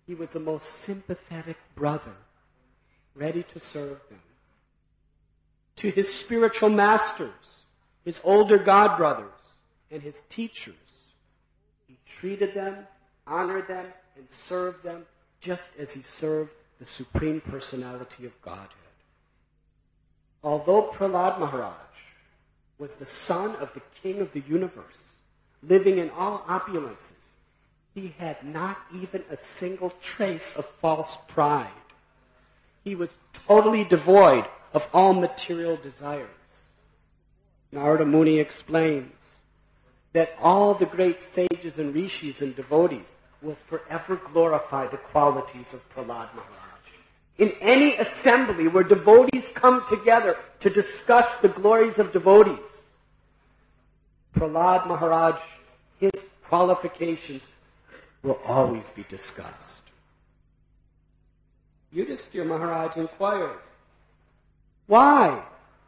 he was a most sympathetic brother, ready to serve them. To his spiritual masters, his older god brothers, and his teachers, he treated them, honored them, and served them just as he served the Supreme Personality of Godhead. Although Prahlad Maharaj was the son of the King of the universe, living in all opulences, he had not even a single trace of false pride. He was totally devoid of all material desires. Narada Muni explains that all the great sages and rishis and devotees will forever glorify the qualities of Prahlad Maharaj. In any assembly where devotees come together to discuss the glories of devotees, Prahlad Maharaj, his qualifications will always be discussed. Yudhisthira Maharaj inquired, why?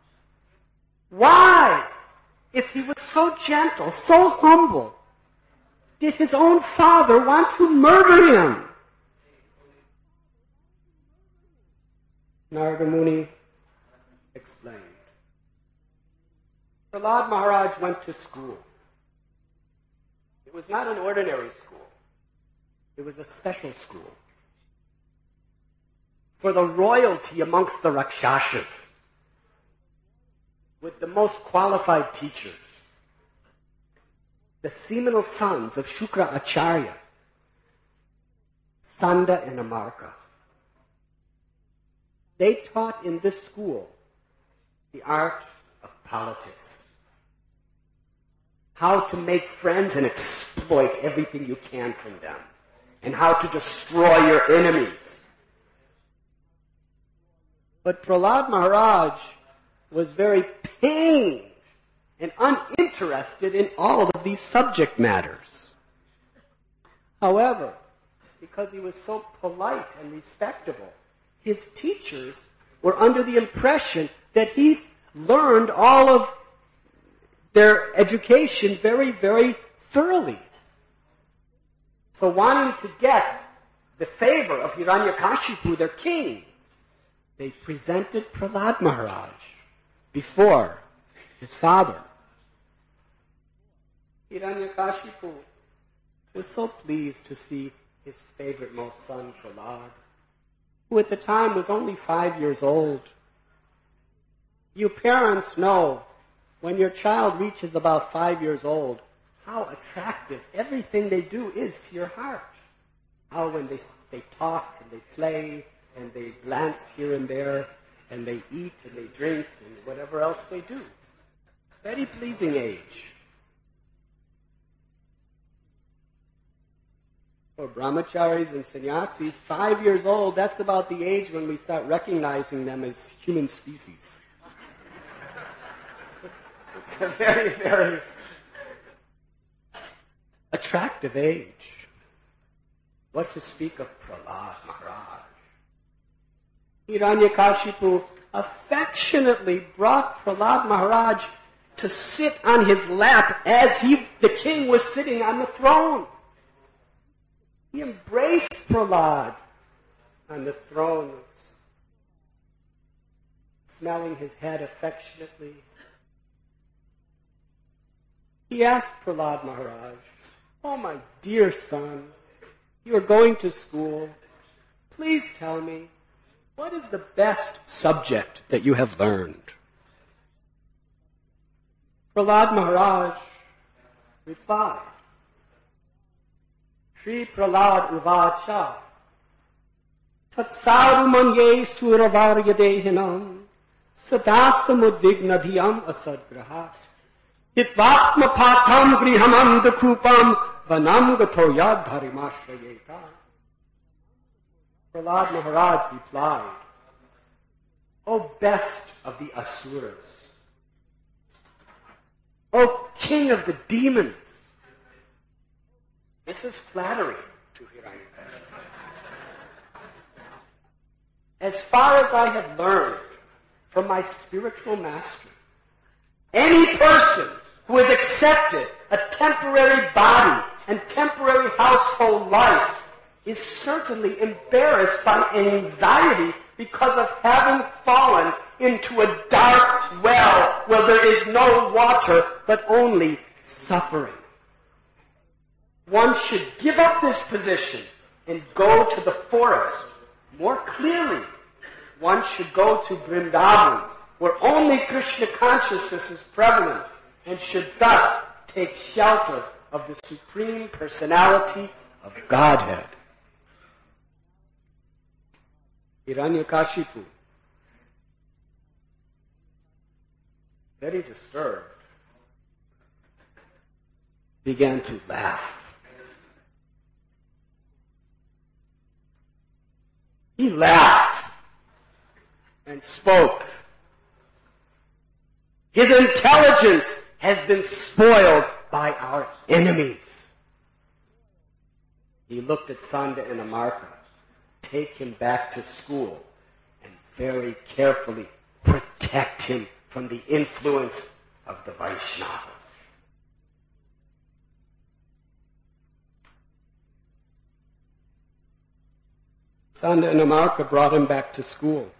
Why? If he was so gentle, so humble, did his own father want to murder him? Narada Muni explained. Prahlad Maharaj went to school. It was not an ordinary school. It was a special school for the royalty amongst the Rakshasas, with the most qualified teachers, the seminal sons of Shukra Acharya, Sanda and Amarka. They taught in this school the art of politics, how to make friends and exploit everything you can from them, and how to destroy your enemies. But Prahlad Maharaj was very pained and uninterested in all of these subject matters. However, because he was so polite and respectable, his teachers were under the impression that he learned all of their education very, very thoroughly. So wanting to get the favor of Hiranyakashipu, their king, they presented Prahlad Maharaj before his father. Hiranyakashipu was so pleased to see his favorite most son, Prahlad, who at the time was only 5 years old. You parents know when your child reaches about 5 years old, how attractive everything they do is to your heart. How when they talk and they play and they glance here and there and they eat and they drink and whatever else they do. Very pleasing age. For brahmacharis and sannyasis, 5 years old, that's about the age when we start recognizing them as human species. It's a very, very attractive age. What to speak of Prahlad Maharaj? Hiranyakashipu affectionately brought Prahlad Maharaj to sit on his lap as the king was sitting on the throne. He embraced Prahlad on the throne, smelling his head affectionately. He asked Prahlad Maharaj, "Oh, my dear son, you are going to school. Please tell me, what is the best subject that you have learned?" Prahlad Maharaj replied, Shri Prahlad Uvacha, Tatsarumanye Suravaryadehinam, Sadasamudvignadhiyam asadgrahat, Hitvatma patham grihamam dakupam, vanam gatoyad dharimashrayeta. Prahlad Maharaj replied, O best of the Asuras, O king of the demons. This is flattery to Hiranyakashipu. As far as I have learned from my spiritual master, any person who has accepted a temporary body and temporary household life is certainly embarrassed by anxiety because of having fallen into a dark well where there is no water but only suffering. One should give up this position and go to the forest. More clearly, one should go to Vrindavan, where only Krishna consciousness is prevalent, and should thus take shelter of the Supreme Personality of Godhead. Hiranyakashipu, very disturbed, began to laugh. He laughed and spoke. His intelligence has been spoiled by our enemies. He looked at Sanda and Amarka. Take him back to school and very carefully protect him from the influence of the Vaishnavas. Sanda and Amarka brought him back to school.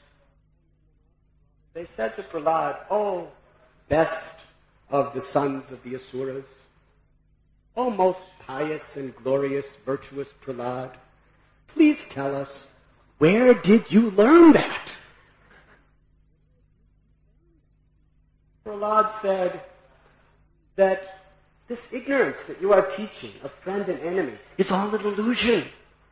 They said to Prahlad, "Oh, best of the sons of the Asuras, O most pious and glorious, virtuous Prahlad, please tell us, where did you learn that?" Prahlad said that this ignorance that you are teaching of friend and enemy is all an illusion.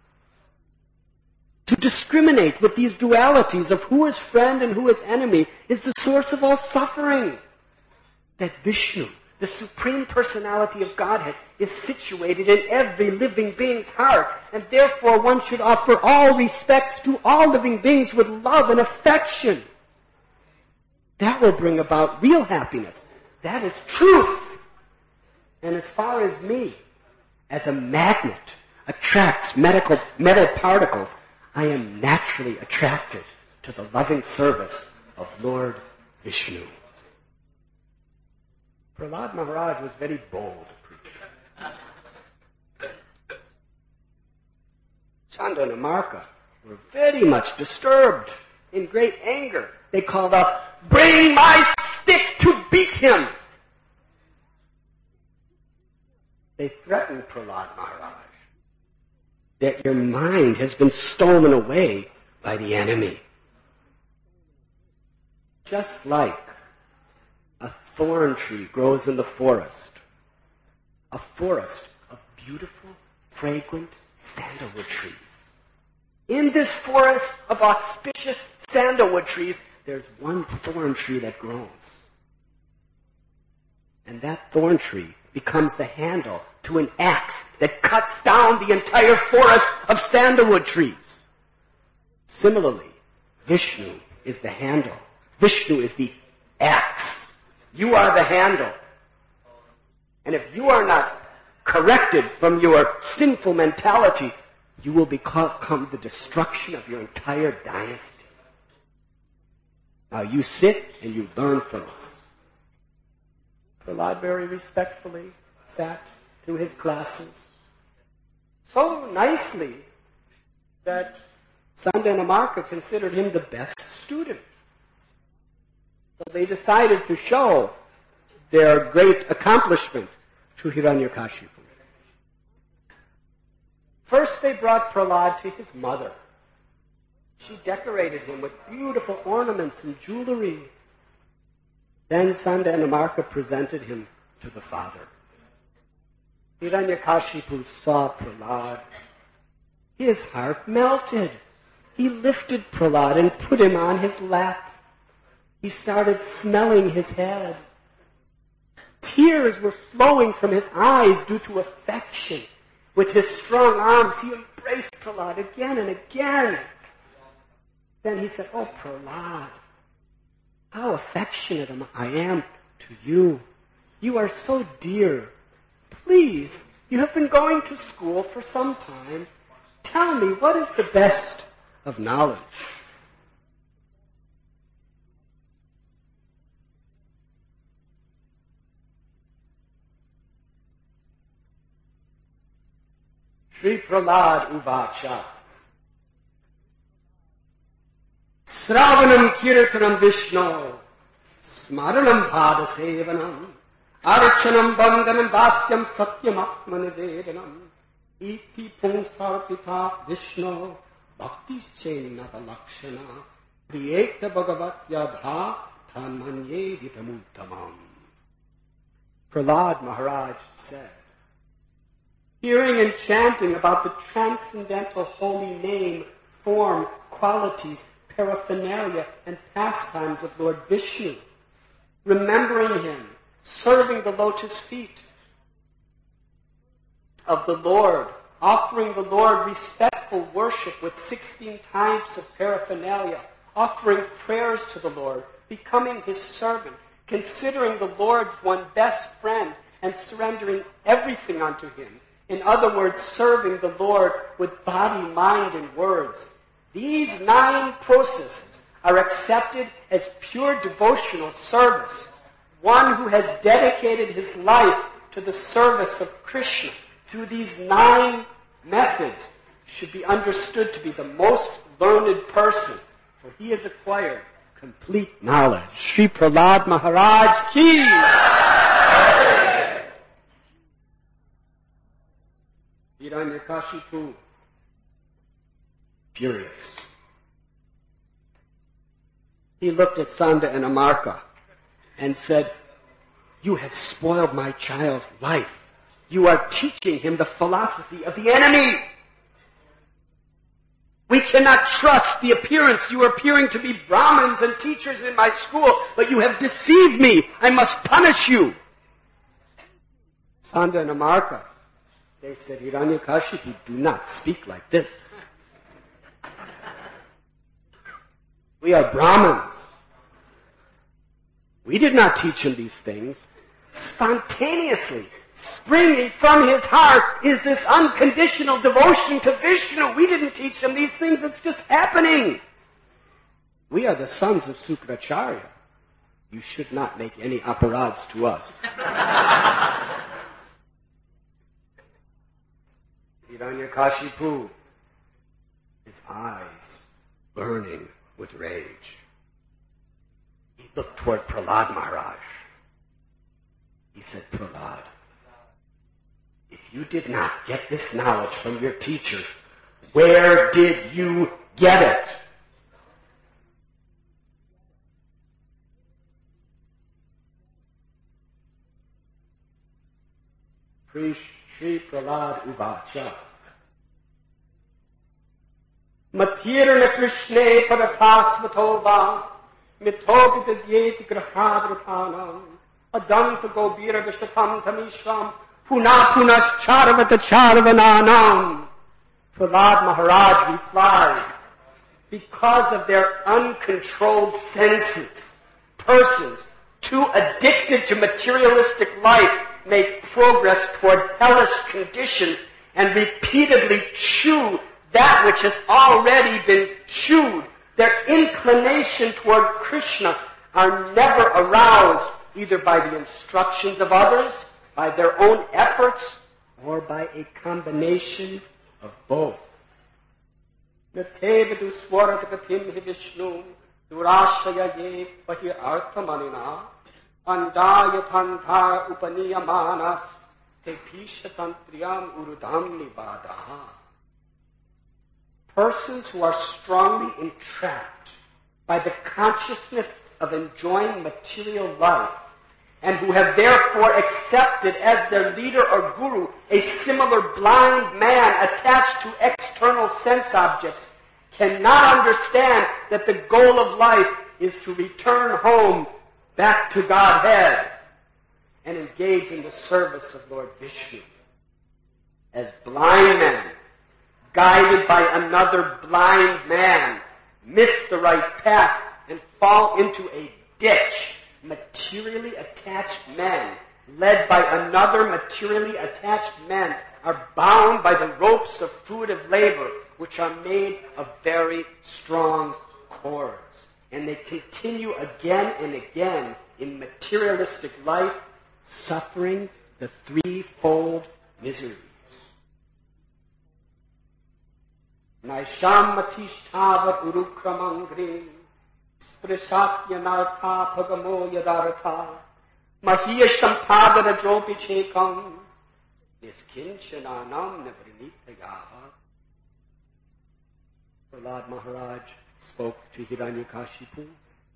To discriminate with these dualities of who is friend and who is enemy is the source of all suffering. That Vishnu, the Supreme Personality of Godhead, is situated in every living being's heart, and therefore one should offer all respects to all living beings with love and affection. That will bring about real happiness. That is truth. And as far as me, as a magnet attracts metal particles, I am naturally attracted to the loving service of Lord Vishnu. Prahlad Maharaj was very bold preacher. Sanda and Amarka were very much disturbed, in great anger. They called out, "Bring my stick to beat him!" They threatened Prahlad Maharaj that your mind has been stolen away by the enemy. Just like a thorn tree grows in the forest, a forest of beautiful, fragrant sandalwood trees. In this forest of auspicious sandalwood trees, there's one thorn tree that grows. And that thorn tree becomes the handle to an axe that cuts down the entire forest of sandalwood trees. Similarly, Vishnu is the handle. Vishnu is the axe. You are the handle. And if you are not corrected from your sinful mentality, you will become the destruction of your entire dynasty. Now you sit and you learn from us. Prahlad very respectfully sat through his classes so nicely that Sanda and Amarka considered him the best student. So they decided to show their great accomplishment to Hiranyakashipu. First they brought Prahlad to his mother. She decorated him with beautiful ornaments and jewelry. Then Sanda and Amarka presented him to the father. Hiranyakashipu saw Prahlad. His heart melted. He lifted Prahlad and put him on his lap. He started smelling his head. Tears were flowing from his eyes due to affection. With his strong arms, he embraced Prahlad again and again. Then he said, "Oh, Prahlad, how affectionate I am to you. You are so dear. Please, you have been going to school for some time. Tell me, what is the best of knowledge?" Sri Prahlad Uvacha. Sravanam Kirtanam Vishnu, Smaranam Pada Sevanam, Archanam Bandhanam Dasyam Satyam Atmanivedanam, Iti Pumsarpita Vishnu, Bhaktis Chainata Lakshana, Priyekta Bhagavat Yadha, Tanmanye Ditamuttamam. Prahlad Maharaj said, hearing and chanting about the transcendental holy name, form, qualities, paraphernalia, and pastimes of Lord Vishnu, remembering him, serving the lotus feet of the Lord, offering the Lord respectful worship with 16 types of paraphernalia, offering prayers to the Lord, becoming his servant, considering the Lord one best friend, and surrendering everything unto him. In other words, serving the Lord with body, mind, and words. These 9 processes are accepted as pure devotional service. One who has dedicated his life to the service of Krishna through these 9 methods should be understood to be the most learned person, for he has acquired complete knowledge. Sri Prahlad Maharaj ki! Hiranyakashipu, furious. He looked at Sanda and Amarka and said, you have spoiled my child's life. You are teaching him the philosophy of the enemy. We cannot trust the appearance. You are appearing to be Brahmins and teachers in my school, but you have deceived me. I must punish you. Sanda and Amarka, they said, Hiranyakashipu, do not speak like this. We are Brahmins. We did not teach him these things. Spontaneously, springing from his heart is this unconditional devotion to Vishnu. We didn't teach him these things. It's just happening. We are the sons of Sukracharya. You should not make any aparads to us. Hiranyakashipu, his eyes burning with rage. He looked toward Prahlad Maharaj. He said, Prahlad, if you did not get this knowledge from your teachers, where did you get it? Sri Prahlad Uvacha. Matirna Krishne Parathasvatova Mithopi Vidyeti Grahadrathanam Adanta Gobira Vishatam Tamishram Puna Punascharvata Charvananam. Prahlad Maharaj replied, because of their uncontrolled senses, persons too addicted to materialistic life make progress toward hellish conditions and repeatedly chew that which has already been chewed. Their inclination toward Krishna are never aroused either by the instructions of others, by their own efforts, or by a combination of both. Natevedu swaratagatim hi Vishnu durashaya ye pahi arthamanina andaya tantha upaniyamanas te pishatantriyam urudham nivadaha. Persons who are strongly entrapped by the consciousness of enjoying material life and who have therefore accepted as their leader or guru a similar blind man attached to external sense objects cannot understand that the goal of life is to return home back to Godhead and engage in the service of Lord Vishnu. As blind men, guided by another blind man, miss the right path and fall into a ditch. Materially attached men, led by another materially attached man, are bound by the ropes of fruitive labor, which are made of very strong cords. And they continue again and again in materialistic life, suffering the threefold miseries. Naisham matishtavat urukramangrim Sprishatyanartha pagamo yadartha Mahiyasham pagada dropichekam Niskinchananam navrinitayava. Prahlad Maharaj spoke to Hiranyakashipu.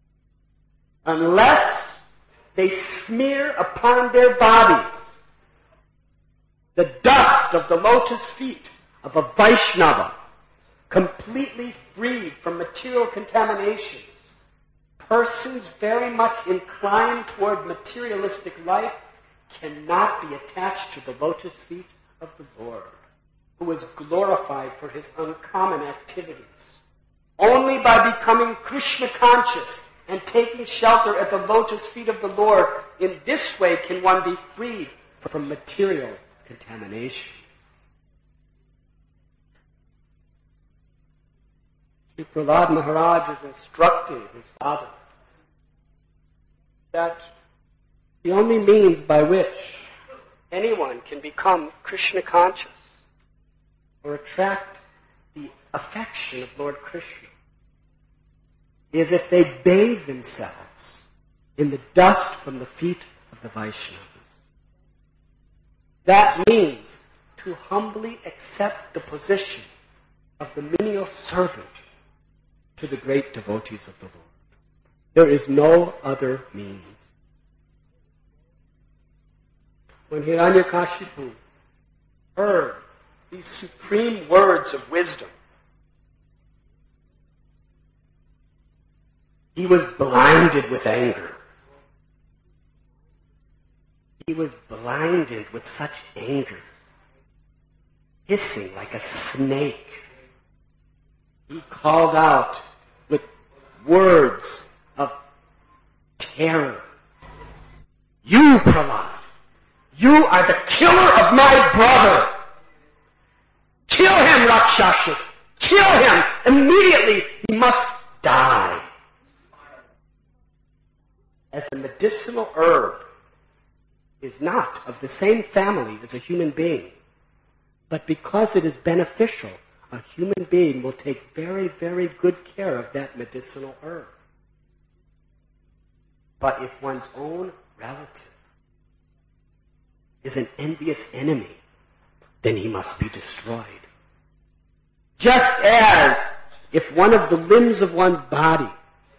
Unless they smear upon their bodies the dust of the lotus feet of a Vaishnava, completely freed from material contaminations, persons very much inclined toward materialistic life cannot be attached to the lotus feet of the Lord, who is glorified for his uncommon activities. Only by becoming Krishna conscious and taking shelter at the lotus feet of the Lord, in this way can one be freed from material contamination. Sri Prahlad Maharaj is instructing his father that the only means by which anyone can become Krishna conscious or attract the affection of Lord Krishna is if they bathe themselves in the dust from the feet of the Vaishnavas. That means to humbly accept the position of the menial servant to the great devotees of the Lord. There is no other means. When Hiranyakashipu heard these supreme words of wisdom, he was blinded with anger. He was blinded with such anger, hissing like a snake. He called out with words of terror, "You, Prahlad, you are the killer of my brother. Kill him, Rakshasas! Kill him! Immediately! He must die." As a medicinal herb is not of the same family as a human being, but because it is beneficial, a human being will take very, very good care of that medicinal herb. But if one's own relative is an envious enemy, then he must be destroyed. Just as if one of the limbs of one's body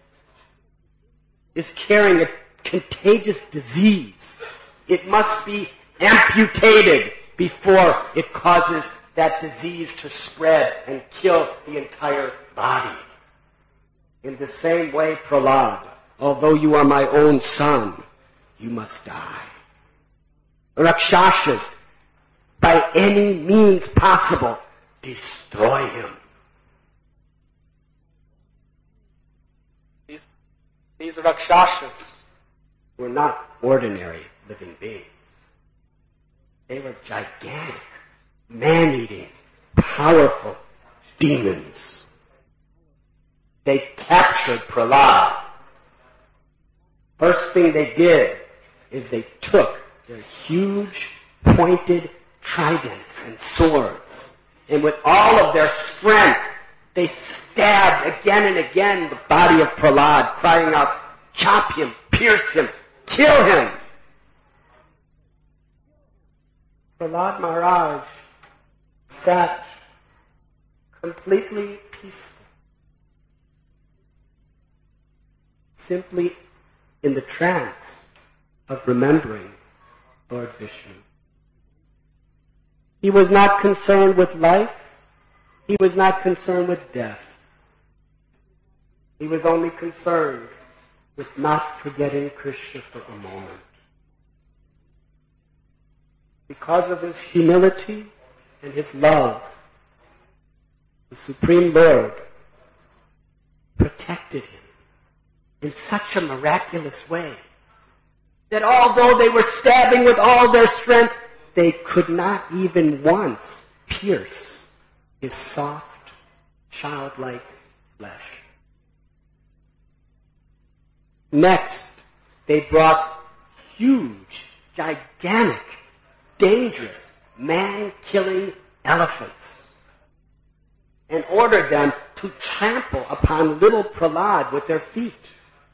is carrying a contagious disease, it must be amputated before it causes that disease to spread and kill the entire body. In the same way, Prahlad, although you are my own son, you must die. Rakshasas, by any means possible, destroy him. These Rakshasas were not ordinary living beings. They were gigantic, man-eating, powerful demons. They captured Prahlad. First thing they did is they took their huge, pointed tridents and swords, and with all of their strength, they stabbed again and again the body of Prahlad, crying out, "Chop him, pierce him, kill him." Prahlad Maharaj sat completely peaceful, simply in the trance of remembering Lord Vishnu. He was not concerned with life. He was not concerned with death. He was only concerned with not forgetting Krishna for a moment. Because of his humility and his love, the Supreme Lord protected him in such a miraculous way that although they were stabbing with all their strength, they could not even once pierce his soft, childlike flesh. Next, they brought huge, gigantic, dangerous, man-killing elephants. and ordered them to trample upon little Prahlad with their feet.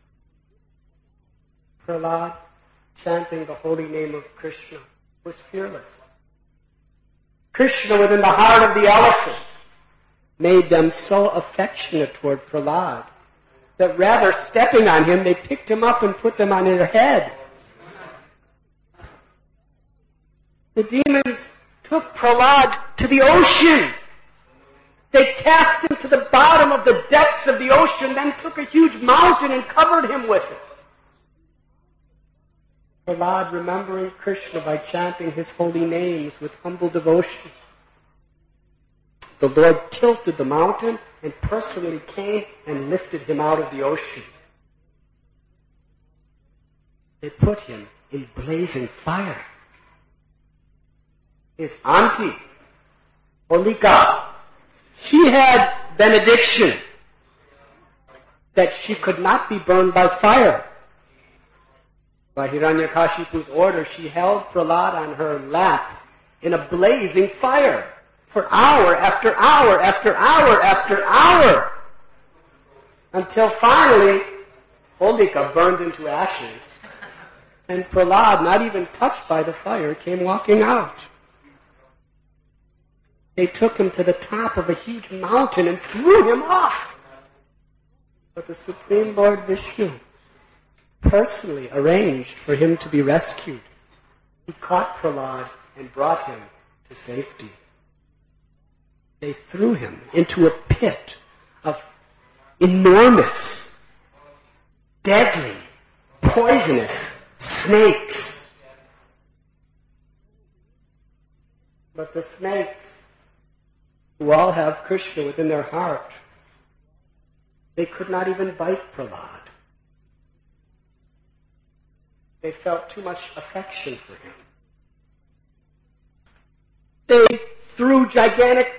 Prahlad, chanting the holy name of Krishna, was fearless. Krishna, within the heart of the elephant, made them so affectionate toward Prahlad that rather stepping on him, they picked him up and put them on their head. The demons took Prahlad to the ocean. They cast him to the bottom of the depths of the ocean, then took a huge mountain and covered him with it. Prahlad, remembering Krishna by chanting his holy names with humble devotion, the Lord tilted the mountain and personally came and lifted him out of the ocean. They put him in blazing fire. His auntie, Holika, she had benediction that she could not be burned by fire. By Hiranyakashipu's order, she held Prahlad on her lap in a blazing fire for hour after hour after hour after hour, until finally Holika burned into ashes, and Prahlad, not even touched by the fire, came walking out. They took him to the top of a huge mountain and threw him off. But the Supreme Lord Vishnu personally arranged for him to be rescued. He caught Prahlad and brought him to safety. They threw him into a pit of enormous, deadly, poisonous snakes. But the snakes, who all have Krishna within their heart, they could not even bite Prahlad. They felt too much affection for him. They threw gigantic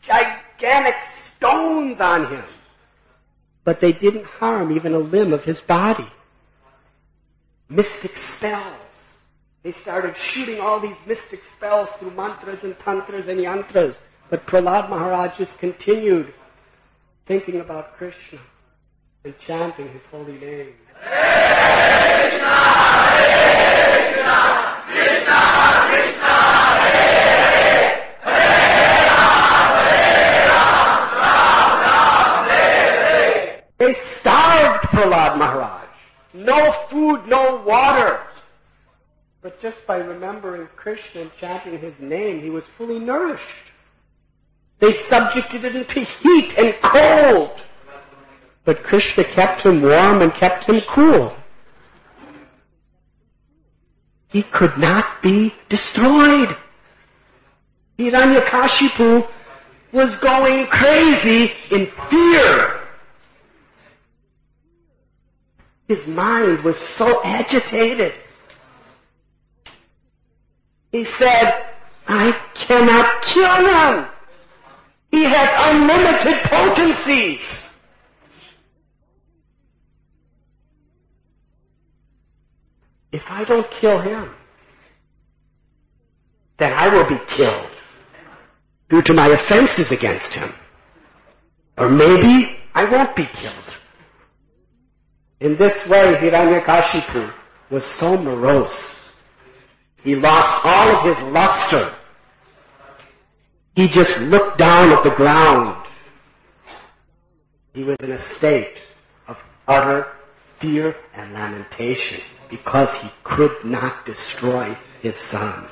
stones on him, but they didn't harm even a limb of his body. Mystic spells. They started shooting all these mystic spells through mantras and tantras and yantras. But Prahlad Maharaj just continued thinking about Krishna and chanting his holy name. Hare Krishna, Hare Krishna, Krishna Krishna, Hare Ram, Ram Hare Hare. They starved Prahlad Maharaj. No food, no water. But just by remembering Krishna and chanting his name, he was fully nourished. They subjected him to heat and cold. But Krishna kept him warm and kept him cool. He could not be destroyed. Hiranyakashipu was going crazy in fear. His mind was so agitated. He said, I cannot kill him. He has unlimited potencies. If I don't kill him, then I will be killed due to my offenses against him. Or maybe I won't be killed. In this way, Hiranyakashipu was so morose. He lost all of his luster. He just looked down at the ground. He was in a state of utter fear and lamentation because he could not destroy his son.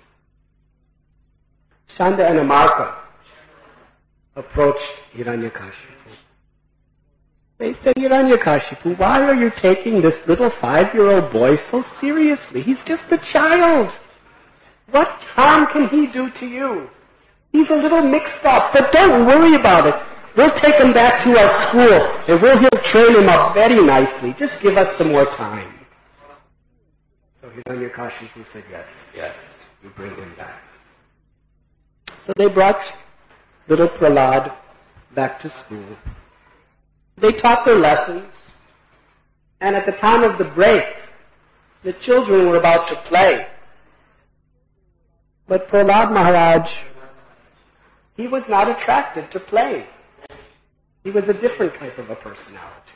Chanda and Amarka approached Hiranyakashipu. They said, Hiranyakashipu, why are you taking this little 5-year-old boy so seriously? He's just a child. What harm can he do to you? He's a little mixed up, but don't worry about it. We'll take him back to our school, and he'll train him up very nicely. Just give us some more time. So Hiranyakashipu said, yes, you bring him back. So they brought little Prahlad back to school. They taught their lessons, and at the time of the break, the children were about to play. But Prahlad Maharaj, He was not attracted to playing. He was a different type of a personality.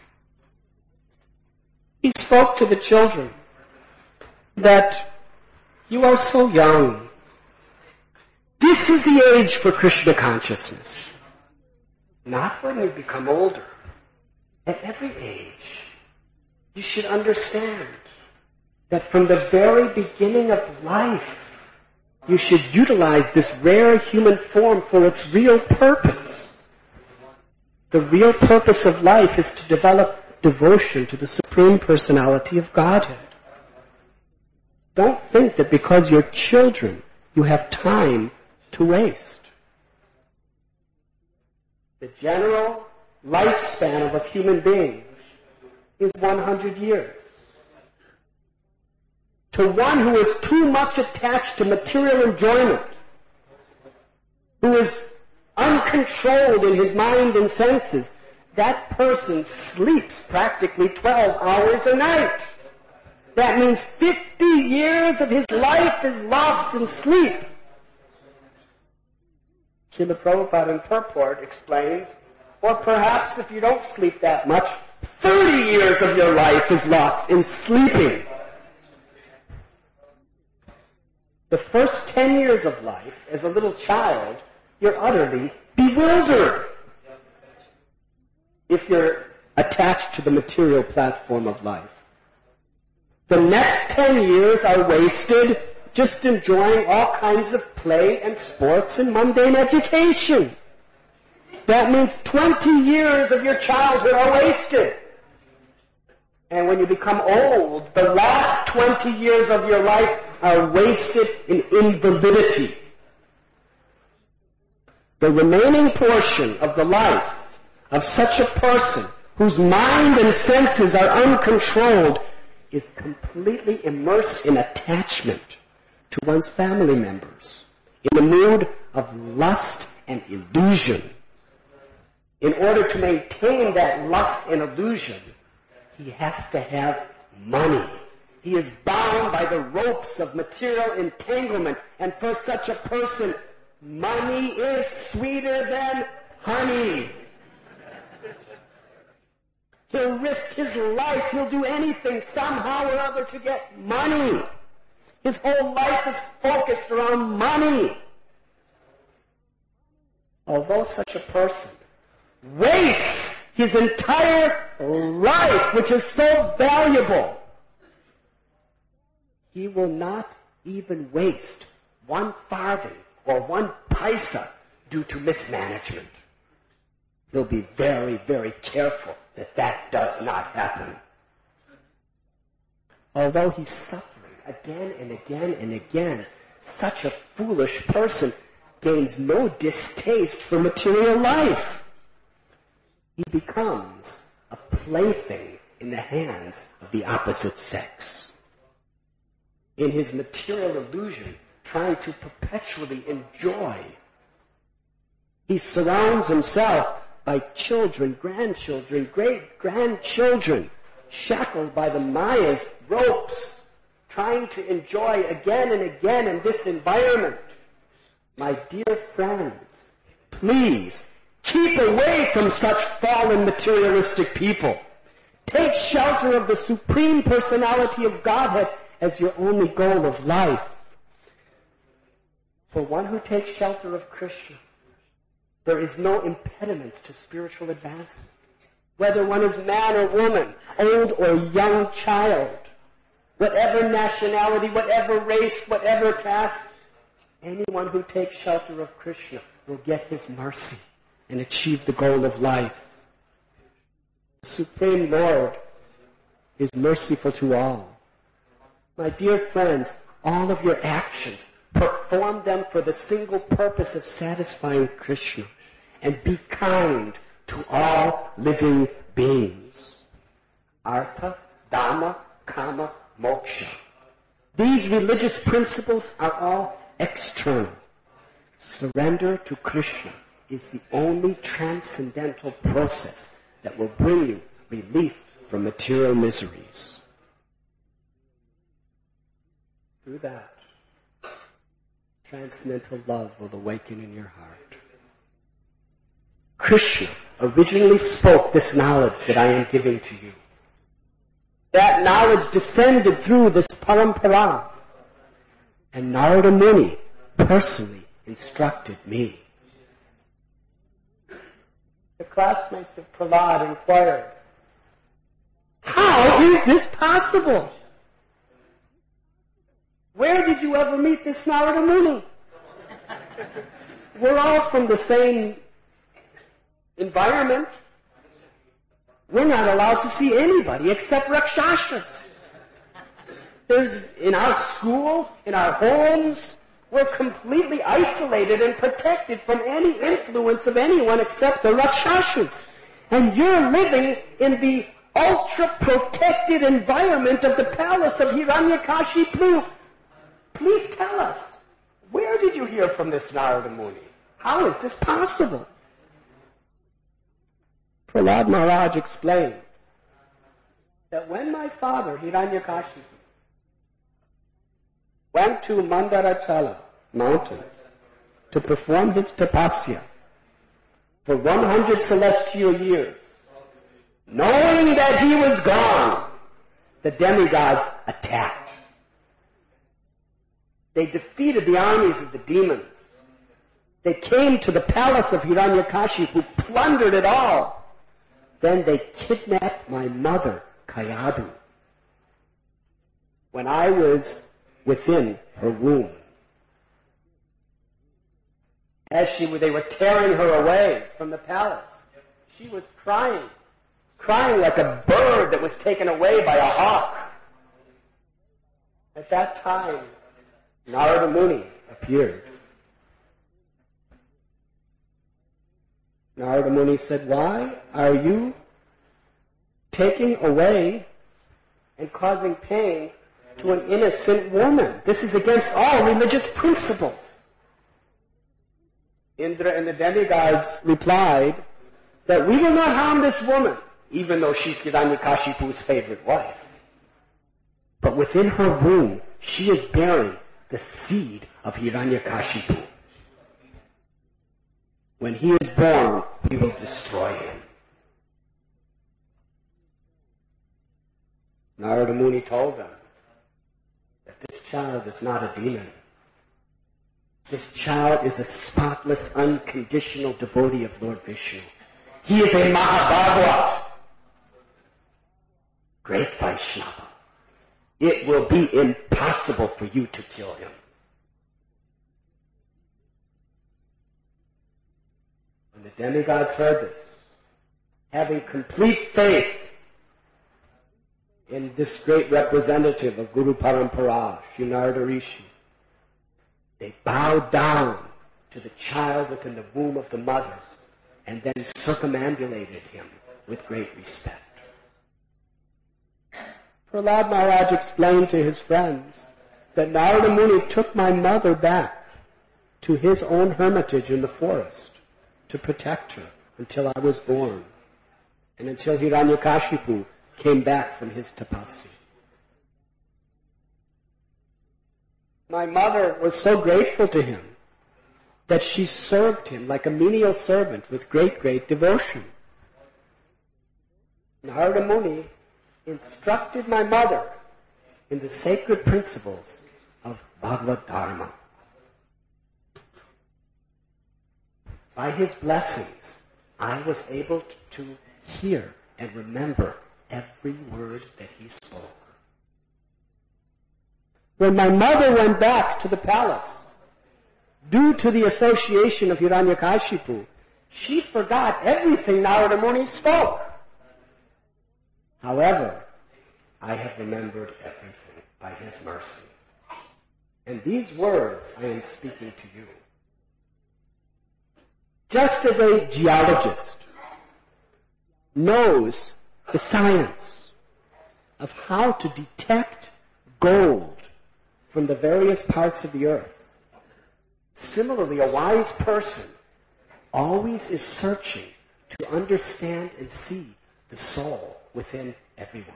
He spoke to the children that you are so young. This is the age for Krishna consciousness. Not when you become older. At every age, you should understand that from the very beginning of life, you should utilize this rare human form for its real purpose. The real purpose of life is to develop devotion to the Supreme Personality of Godhead. Don't think that because you're children, you have time to waste. The general lifespan of a human being is 100 years. To one who is too much attached to material enjoyment, who is uncontrolled in his mind and senses, that person sleeps practically 12 hours a night. That means 50 years of his life is lost in sleep. Srila Prabhupada in Purport explains, or perhaps if you don't sleep that much, 30 years of your life is lost in sleeping. The first 10 years of life, as a little child, you're utterly bewildered if you're attached to the material platform of life. The next 10 years are wasted just enjoying all kinds of play and sports and mundane education. That means 20 years of your childhood are wasted. And when you become old, the last 20 years of your life are wasted in invalidity. The remaining portion of the life of such a person whose mind and senses are uncontrolled is completely immersed in attachment to one's family members, in a mood of lust and illusion. In order to maintain that lust and illusion, he has to have money. He is bound by the ropes of material entanglement, and for such a person, money is sweeter than honey. He'll risk his life, he'll do anything somehow or other to get money. His whole life is focused around money. Although such a person wastes his entire life, which is so valuable, he will not even waste 1 farthing or 1 paisa due to mismanagement. He'll be very, very careful that that does not happen. Although he's suffering again and again and again, such a foolish person gains no distaste for material life. He becomes a plaything in the hands of the opposite sex. In his material illusion, trying to perpetually enjoy, he surrounds himself by children, grandchildren, great-grandchildren, shackled by the Maya's ropes, trying to enjoy again and again in this environment. My dear friends, please keep away from such fallen materialistic people. Take shelter of the Supreme Personality of Godhead as your only goal of life. For one who takes shelter of Krishna, there is no impediments to spiritual advancement. Whether one is man or woman, old or young child, whatever nationality, whatever race, whatever caste, anyone who takes shelter of Krishna will get his mercy and achieve the goal of life. The Supreme Lord is merciful to all. My dear friends, all of your actions, perform them for the single purpose of satisfying Krishna, and be kind to all living beings. Artha, Dhamma, Kama, Moksha. These religious principles are all external. Surrender to Krishna is the only transcendental process that will bring you relief from material miseries. Through that, transcendental love will awaken in your heart. Krishna originally spoke this knowledge that I am giving to you. That knowledge descended through this parampara. And Narada Muni personally instructed me. The classmates of Prahlad inquired, how is this possible? Where did you ever meet this Narada Muni? We're all from the same environment. We're not allowed to see anybody except Rakshashas. In our school, in our homes, we're completely isolated and protected from any influence of anyone except the Rakshashas. And you're living in the ultra-protected environment of the palace of Hiranyakashipu. Please tell us, where did you hear from this Narada Muni? How is this possible? Prahlad Maharaj explained that when my father, Hiranyakashipu, went to Mandarachala mountain to perform his tapasya for 100 celestial years, knowing that he was gone, the demigods attacked. They defeated the armies of the demons. They came to the palace of Hiranyakashipu, plundered it all. Then they kidnapped my mother, Kayadu, when I was within her womb. As they were tearing her away from the palace, she was crying like a bird that was taken away by a hawk. At that time, Narada Muni appeared. Narada Muni said, why are you taking away and causing pain to an innocent woman? This is against all religious principles. Indra and the demigods replied that we will not harm this woman, even though she's Hiranyakashipu's favorite wife. But within her womb, she is bearing the seed of Hiranyakashipu. When he is born, we will destroy him. Narada Muni told them that this child is not a demon. This child is a spotless, unconditional devotee of Lord Vishnu. He is a Mahabhagavat, great Vaishnava. It will be impossible for you to kill him. When the demigods heard this, having complete faith in this great representative of Guru Parampara, Sri Narada Rishi, they bowed down to the child within the womb of the mother and then circumambulated him with great respect. Prahlad Maharaj explained to his friends that Narada Muni took my mother back to his own hermitage in the forest to protect her until I was born and until Hiranyakashipu came back from his tapasya. My mother was so grateful to him that she served him like a menial servant with great, great devotion. Narada Muni instructed my mother in the sacred principles of Bhagavad Dharma. By his blessings, I was able to hear and remember every word that he spoke. When my mother went back to the palace, due to the association of Hiranyakashipu, she forgot everything Narada Muni spoke. However, I have remembered everything by his mercy. And these words I am speaking to you. Just as a geologist knows the science of how to detect gold from the various parts of the earth, similarly, a wise person always is searching to understand and see the soul within everyone.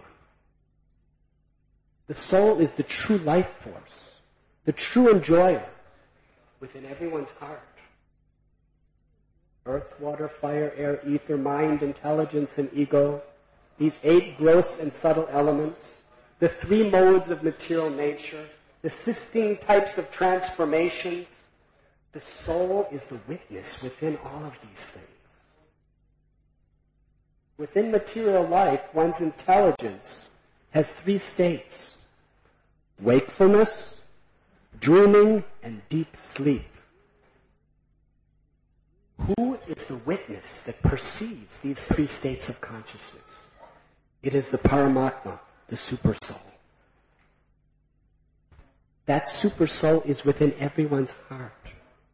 The soul is the true life force, the true enjoyer within everyone's heart. Earth, water, fire, air, ether, mind, intelligence, and ego, these 8 gross and subtle elements, the 3 modes of material nature, the 16 types of transformations, the soul is the witness within all of these things. Within material life, one's intelligence has 3 states: wakefulness, dreaming, and deep sleep. Who is the witness that perceives these 3 states of consciousness? It is the Paramatma, the super soul. That super soul is within everyone's heart.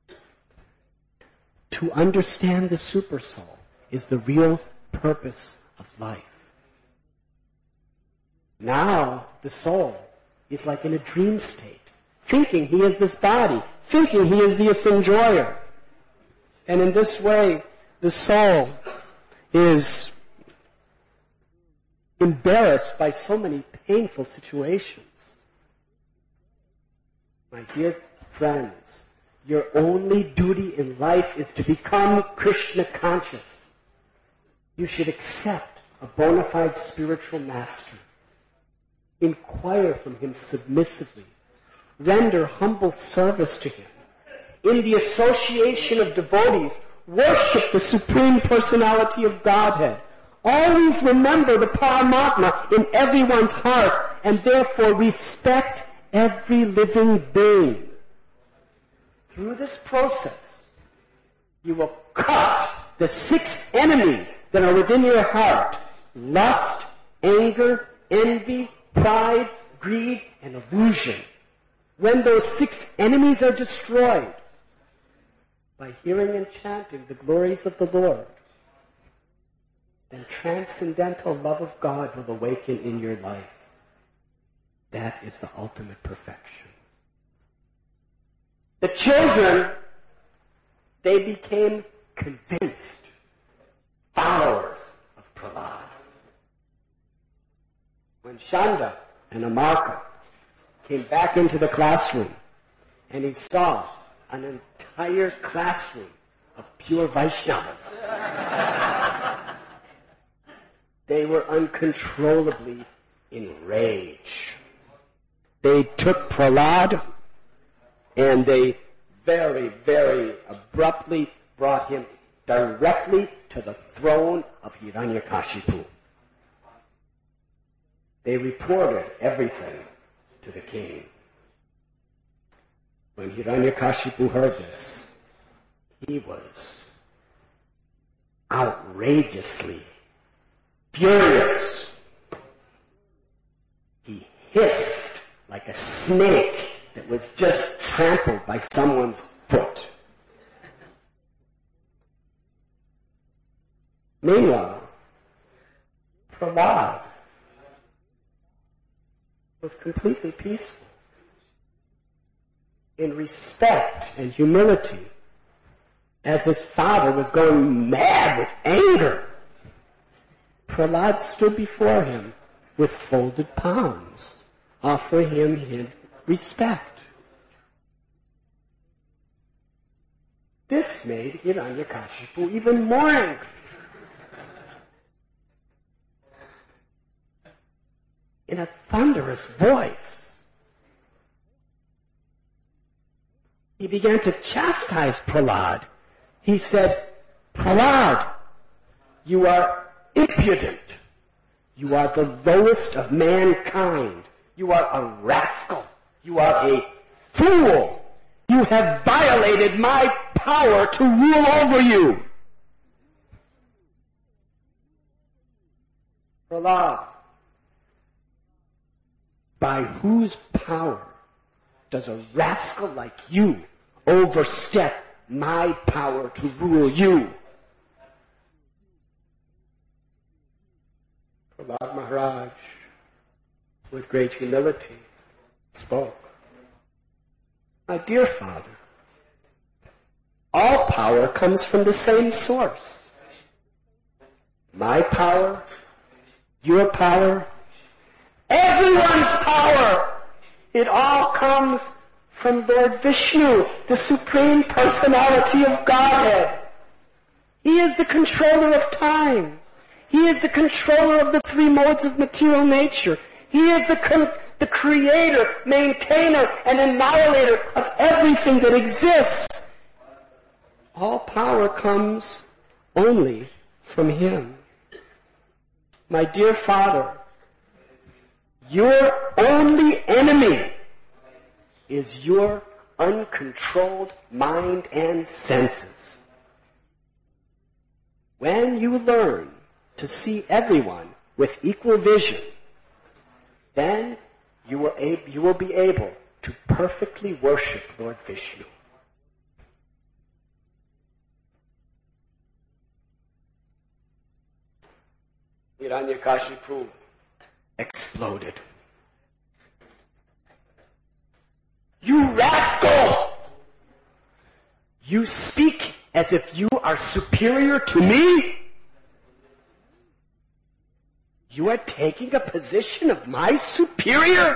To understand the super soul is the real purpose of life. Now, the soul is like in a dream state, thinking he is this body, thinking he is this enjoyer. And in this way, the soul is embarrassed by so many painful situations. My dear friends, your only duty in life is to become Krishna conscious. You should accept a bona fide spiritual master. Inquire from him submissively. Render humble service to him. In the association of devotees, worship the Supreme Personality of Godhead. Always remember the Paramatma in everyone's heart, and therefore respect every living being. Through this process, you will cut the 6 enemies that are within your heart: lust, anger, envy, pride, greed, and illusion. When those 6 enemies are destroyed, by hearing and chanting the glories of the Lord, then transcendental love of God will awaken in your life. That is the ultimate perfection. The children, they became convinced followers of Prahlad. When Shanda and Amarka came back into the classroom and he saw an entire classroom of pure Vaishnavas, they were uncontrollably enraged. They took Prahlad and they very, very abruptly brought him directly to the throne of Hiranyakashipu. They reported everything to the king. When Hiranyakashipu heard this, he was outrageously furious. He hissed like a snake that was just trampled by someone's foot. Meanwhile, Prahlad was completely peaceful. In respect and humility, as his father was going mad with anger, Prahlad stood before him with folded palms, offering him his respect. This made Hiranyakashipu even more angry. In a thunderous voice, he began to chastise Prahlad. He said, "Prahlad, you are impudent. You are the lowest of mankind. You are a rascal. You are a fool. You have violated my power to rule over you." Prahlad, by whose power does a rascal like you overstep my power to rule you? Prahlad Maharaj, with great humility, spoke. "My dear father, all power comes from the same source. My power, your power, everyone's power, it all comes from Lord Vishnu, the Supreme Personality of Godhead. He is the controller of time. He is the controller of the three modes of material nature. He is the creator, maintainer, and annihilator of everything that exists. All power comes only from Him. My dear Father, your only enemy is your uncontrolled mind and senses. When you learn to see everyone with equal vision, then you will be able to perfectly worship Lord Vishnu. Hiranyakashipu exploded. You rascal! You speak as if you are superior to me? You are taking a position of my superior?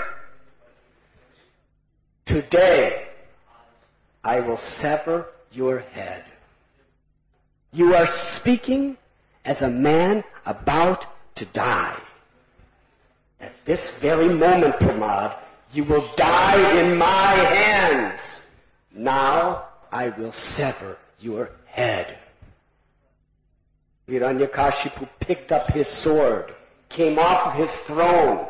Today, I will sever your head. You are speaking as a man about to die. At this very moment, Pramad, you will die in my hands. Now I will sever your head. Hiranyakashipu picked up his sword, came off of his throne.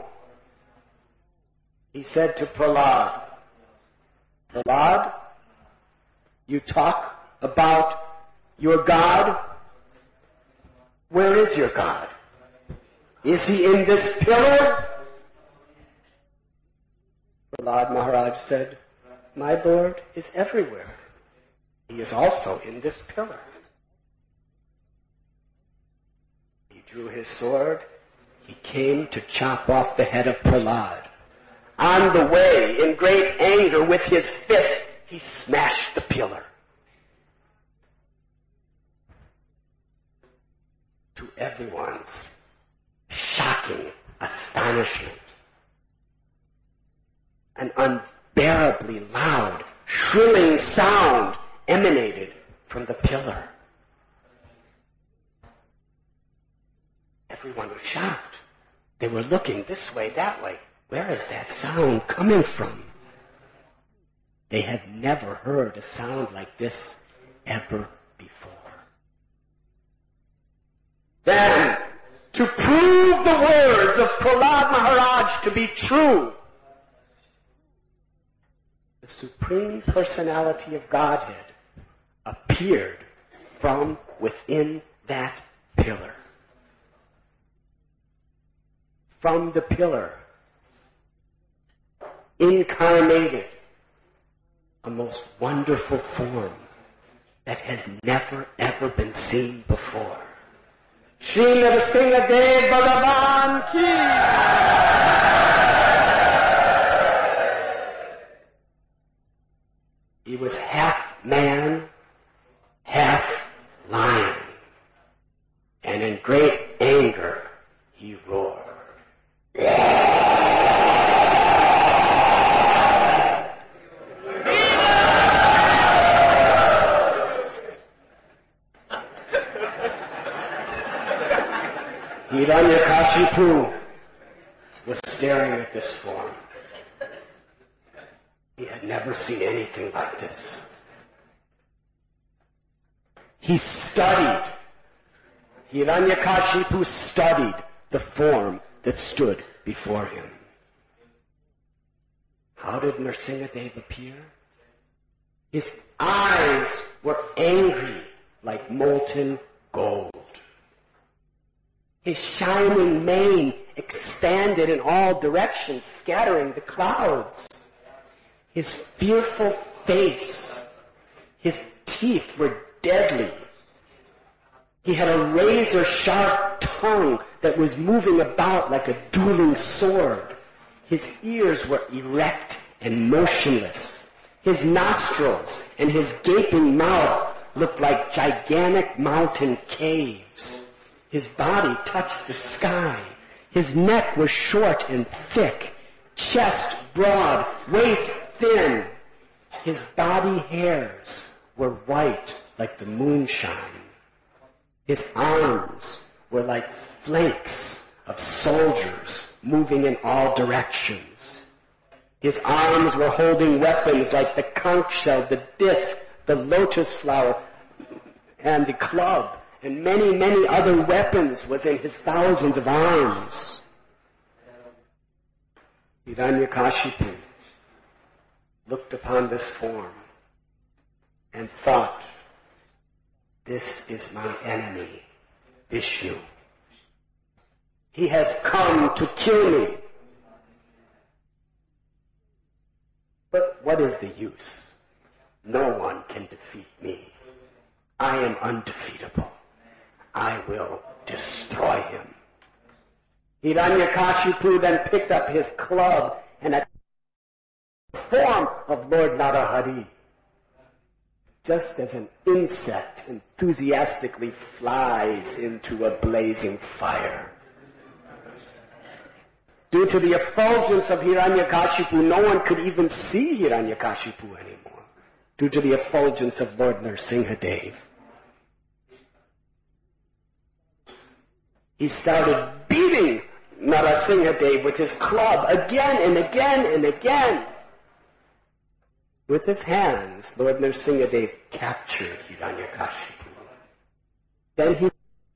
He said to Prahlad, Prahlad, you talk about your God? Where is your God? Is he in this pillar? Prahlad Maharaj said, my Lord is everywhere. He is also in this pillar. He drew his sword. He came to chop off the head of Prahlad. On the way, in great anger, with his fist, he smashed the pillar. To everyone's shocking astonishment, an unbearably loud, shrilling sound emanated from the pillar. Everyone was shocked. They were looking this way, that way. Where is that sound coming from? They had never heard a sound like this ever before. Then, to prove the words of Prahlad Maharaj to be true, the Supreme Personality of Godhead appeared from within that pillar. From the pillar, incarnated a most wonderful form that has never ever been seen before. Shri Nrsimhadev Bhagavan Ki! He was half man, half lion, and in great anger he roared. Hiranyakashipu was staring at this form. He had never seen anything like this. He studied. Hiranyakashipu studied the form that stood before him. How did Nrsimhadev appear? His eyes were angry like molten gold. His shining mane expanded in all directions, scattering the clouds. His fearful face, his teeth were deadly. He had a razor-sharp tongue that was moving about like a dueling sword. His ears were erect and motionless. His nostrils and his gaping mouth looked like gigantic mountain caves. His body touched the sky. His neck was short and thick, chest broad, waist thin. His body hairs were white like the moonshine. His arms were like flanks of soldiers moving in all directions. His arms were holding weapons like the conch shell, the disc, the lotus flower, and the club, and many, many other weapons was in his thousands of arms. Hiranyakashipu looked upon this form and thought, this is my enemy, Vishnu. He has come to kill me. But what is the use? No one can defeat me. I am undefeatable. I will destroy him. Hiranyakashipu then picked up his club and attacked the form of Lord Narahari. Just as an insect enthusiastically flies into a blazing fire. Due to the effulgence of Hiranyakashipu, no one could even see Hiranyakashipu anymore. Due to the effulgence of Lord Nrsimhadev. He started beating Narasimhadev with his club again and again and again. With his hands, Lord Nrsimhadev captured Hiranyakashipu. Then he,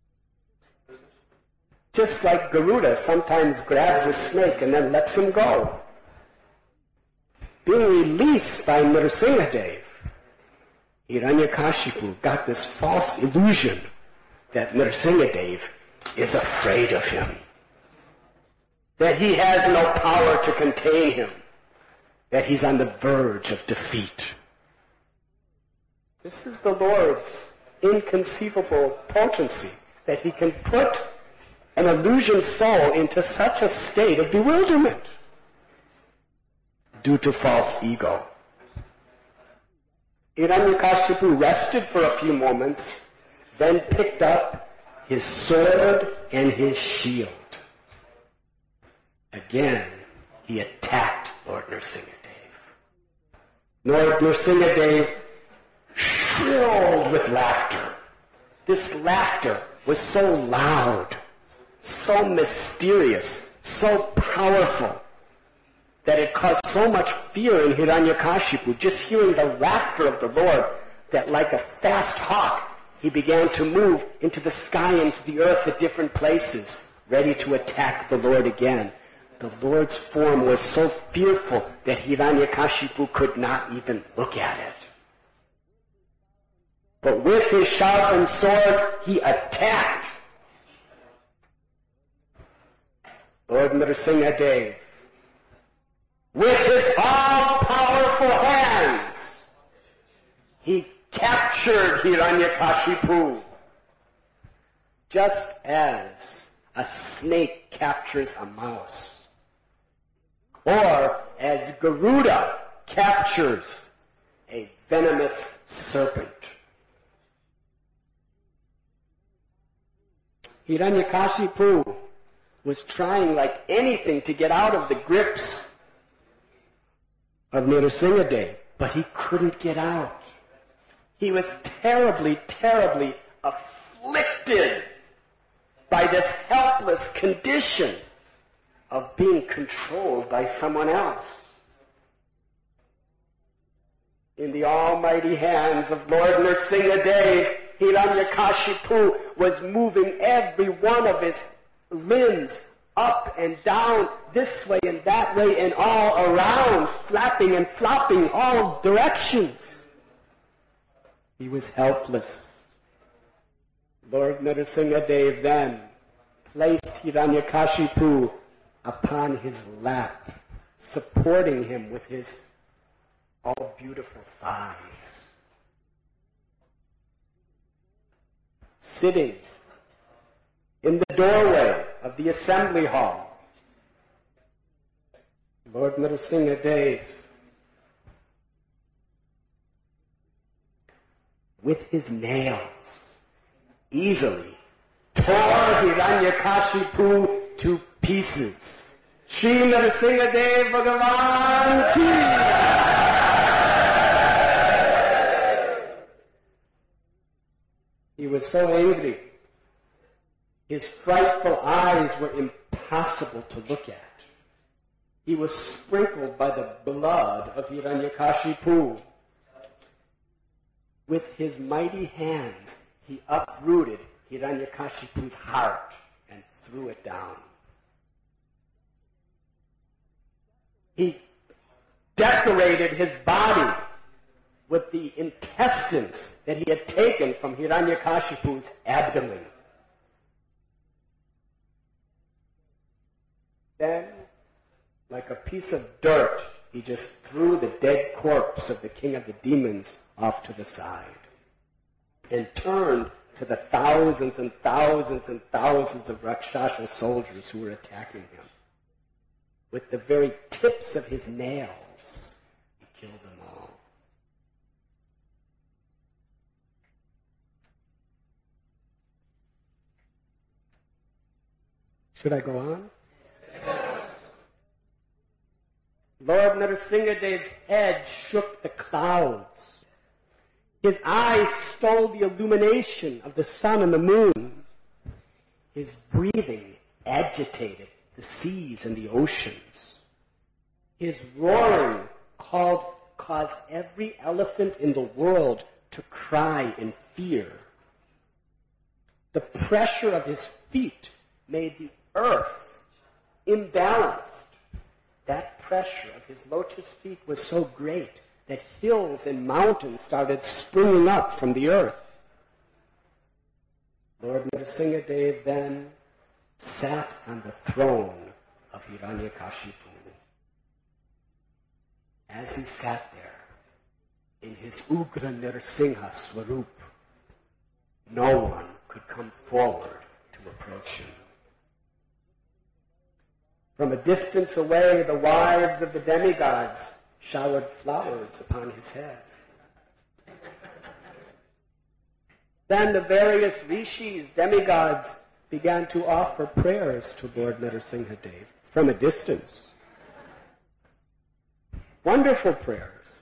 just like Garuda sometimes grabs a snake and then lets him go. Being released by Nrsimhadev, Hiranyakashipu got this false illusion that Nrsimhadev is afraid of him. That he has no power to contain him. That he's on the verge of defeat. This is the Lord's inconceivable potency, that he can put an illusioned soul into such a state of bewilderment due to false ego. Hiranyakashipu rested for a few moments, then picked up his sword and his shield. Again, he attacked Lord Nrsimhadev. Lord Nrsimhadev shrilled with laughter. This laughter was so loud, so mysterious, so powerful, that it caused so much fear in Hiranyakashipu, just hearing the laughter of the Lord, that like a fast hawk, he began to move into the sky and into the earth at different places, ready to attack the Lord again. The Lord's form was so fearful that Hiranyakashipu could not even look at it. But with his sharpened sword, he attacked Lord Nrsimhadev. With his all-powerful hands, he captured Hiranyakashipu, just as a snake captures a mouse. Or as Garuda captures a venomous serpent. Hiranyakashipu was trying like anything to get out of the grips of Nrsimhadev, but he couldn't get out. He was terribly, terribly afflicted by this helpless condition of being controlled by someone else. In the almighty hands of Lord Nrsimhadev, Hiranyakashipu was moving every one of his limbs up and down, this way and that way and all around, flapping and flopping all directions. He was helpless. Lord Nrsimhadev then placed Hiranyakashipu upon his lap, supporting him with his all beautiful thighs. Sitting in the doorway of the assembly hall, Lord Nrsimhadev, with his nails, easily tore Hiranyakashipu to pieces. Shri Nrsimhadev Bhagavan Ki! He was so angry His frightful eyes were impossible to look at. He was sprinkled by the blood of Hiranyakashipu. With his mighty hands, he uprooted Hiranyakashipu's heart and threw it down. He decorated his body with the intestines that he had taken from Hiranyakashipu's abdomen. Then, like a piece of dirt, he just threw the dead corpse of the king of the demons off to the side and turned to the thousands and thousands and thousands of Rakshasa soldiers who were attacking him. With the very tips of his nails, he killed them all. Should I go on? Lord Narasimhadev's head shook the clouds. His eyes stole the illumination of the sun and the moon. His breathing agitated the seas and the oceans. His roaring caused every elephant in the world to cry in fear. The pressure of his feet made the earth imbalanced. That pressure of his lotus feet was so great that hills and mountains started springing up from the earth. Lord Narasimhadev then sat on the throne of Hiranyakashipu. As he sat there, in his Ugra Narasimha Swarup, no one could come forward to approach him. From a distance away, the wives of the demigods showered flowers upon his head. Then the various rishis, demigods, began to offer prayers to Lord Narasimhadev from a distance. Wonderful prayers.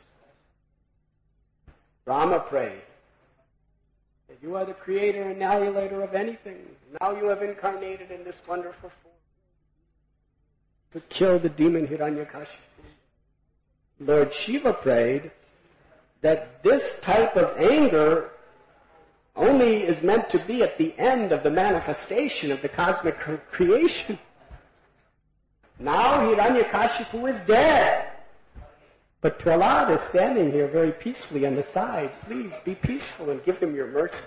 Brahma prayed that you are the creator and annihilator of anything. Now you have incarnated in this wonderful form to kill the demon Hiranyakashipu. Lord Shiva prayed that this type of anger only is meant to be at the end of the manifestation of the cosmic creation. Now Hiranyakashipu is dead. But Prahlad is standing here very peacefully on the side. Please be peaceful and give him your mercy.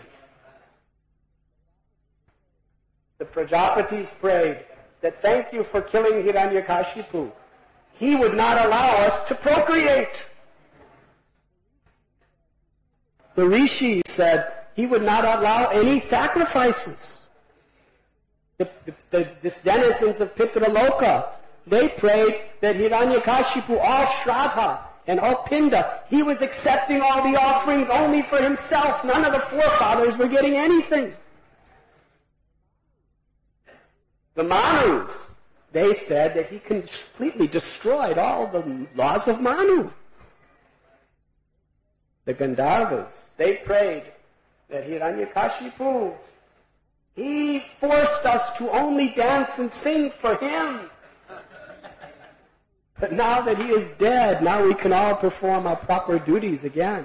The Prajapatis prayed that thank you for killing Hiranyakashipu. He would not allow us to procreate. The rishis said he would not allow any sacrifices. The denizens of Pitraloka, they prayed that Hiranyakashipu, all Shraddha and all Pinda, he was accepting all the offerings only for himself. None of the forefathers were getting anything. The Manus, they said that he completely destroyed all the laws of Manu. The Gandharvas, they prayed that Hiranyakashipu, he forced us to only dance and sing for him. But now that he is dead, now we can all perform our proper duties again.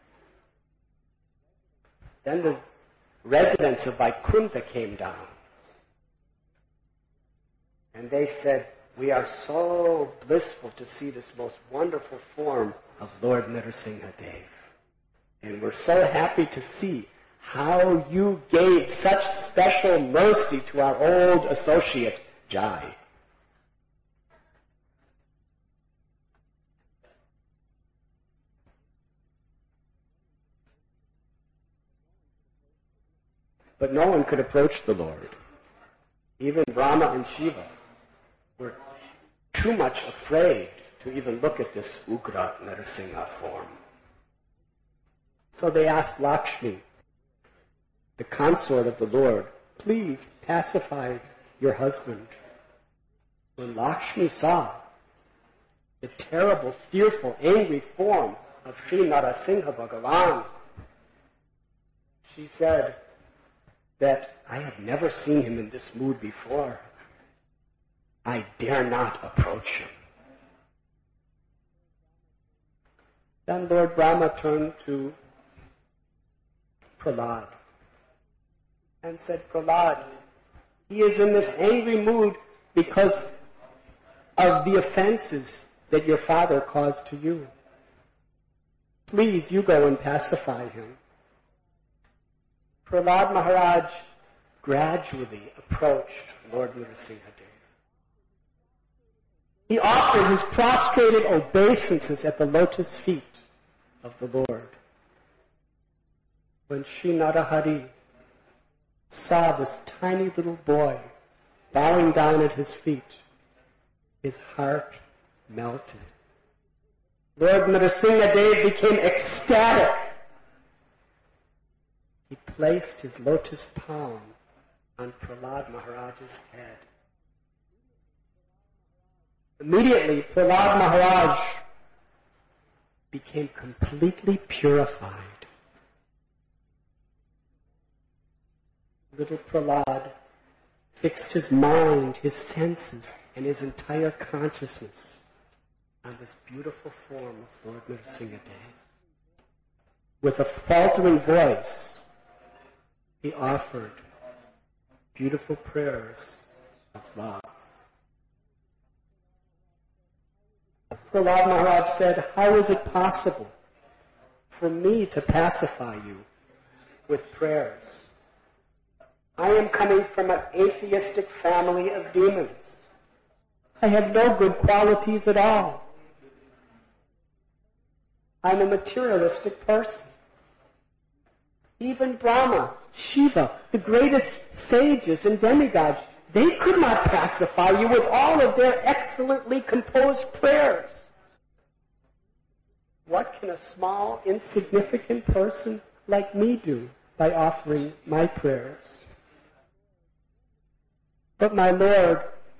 Then the residents of Vaikuntha came down. And they said, we are so blissful to see this most wonderful form of Lord Narasimhadev. And we're so happy to see how you gave such special mercy to our old associate, Jai. But no one could approach the Lord. Even Brahma and Shiva were too much afraid to even look at this Ugra Narasimha form. So they asked Lakshmi, the consort of the Lord, please pacify your husband. When Lakshmi saw the terrible, fearful, angry form of Sri Narasimha Bhagavan, she said that I have never seen him in this mood before. I dare not approach him. Then Lord Brahma turned to Prahlad and said, Prahlad, he is in this angry mood because of the offenses that your father caused to you. Please, you go and pacify him. Prahlad Maharaj gradually approached Lord Nrsimhadev. He offered his prostrated obeisances at the lotus feet of the Lord. When Sri Narahari saw this tiny little boy bowing down at his feet, his heart melted. Lord Nrsimhadev became ecstatic. He placed his lotus palm on Prahlad Maharaj's head. Immediately, Prahlad Maharaj became completely purified. Little Prahlad fixed his mind, his senses, and his entire consciousness on this beautiful form of Lord Nrsimhadev. With a faltering voice, he offered beautiful prayers of love. Prahlad Maharaj said, how is it possible for me to pacify you with prayers? I am coming from an atheistic family of demons. I have no good qualities at all. I'm a materialistic person. Even Brahma, Shiva, the greatest sages and demigods, they could not pacify you with all of their excellently composed prayers. What can a small, insignificant person like me do by offering my prayers? But my Lord,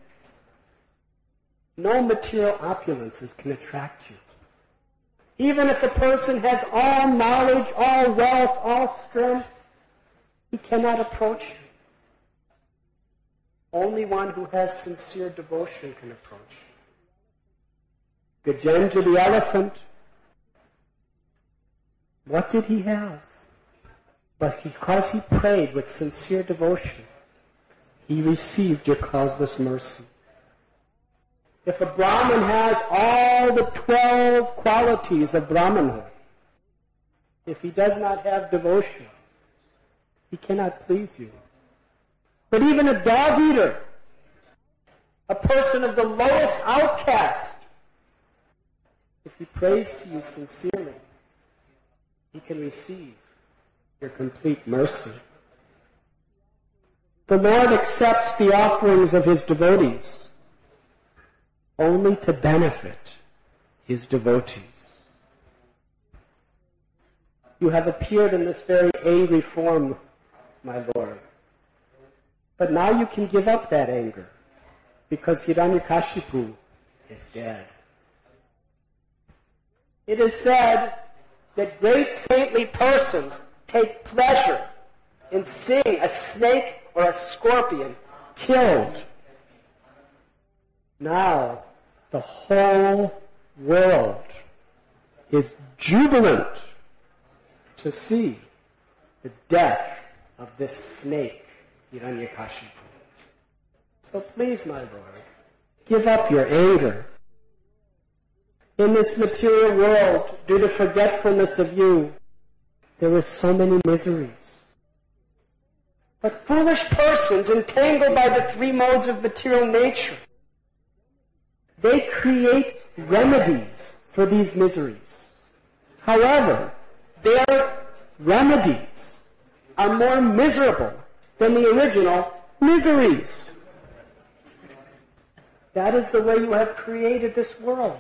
no material opulences can attract you. Even if a person has all knowledge, all wealth, all strength, he cannot approach you. Only one who has sincere devotion can approach you. Gajendra the elephant, what did he have? But because he prayed with sincere devotion, he received your causeless mercy. If a Brahmin has all the 12 qualities of Brahmanhood, if he does not have devotion, he cannot please you. But even a dog eater, a person of the lowest outcast, if he prays to you sincerely, he can receive your complete mercy. The Lord accepts the offerings of his devotees only to benefit his devotees. You have appeared in this very angry form, my Lord. But now you can give up that anger because Hiranyakashipu is dead. It is said that great saintly persons take pleasure in seeing a snake or a scorpion killed. Now, the whole world is jubilant to see the death of this snake, Hiranyakashipu. So please, my Lord, give up your anger. In this material world, due to forgetfulness of you, there are so many miseries. But foolish persons entangled by the three modes of material nature, they create remedies for these miseries. However, their remedies are more miserable than the original miseries. That is the way you have created this world.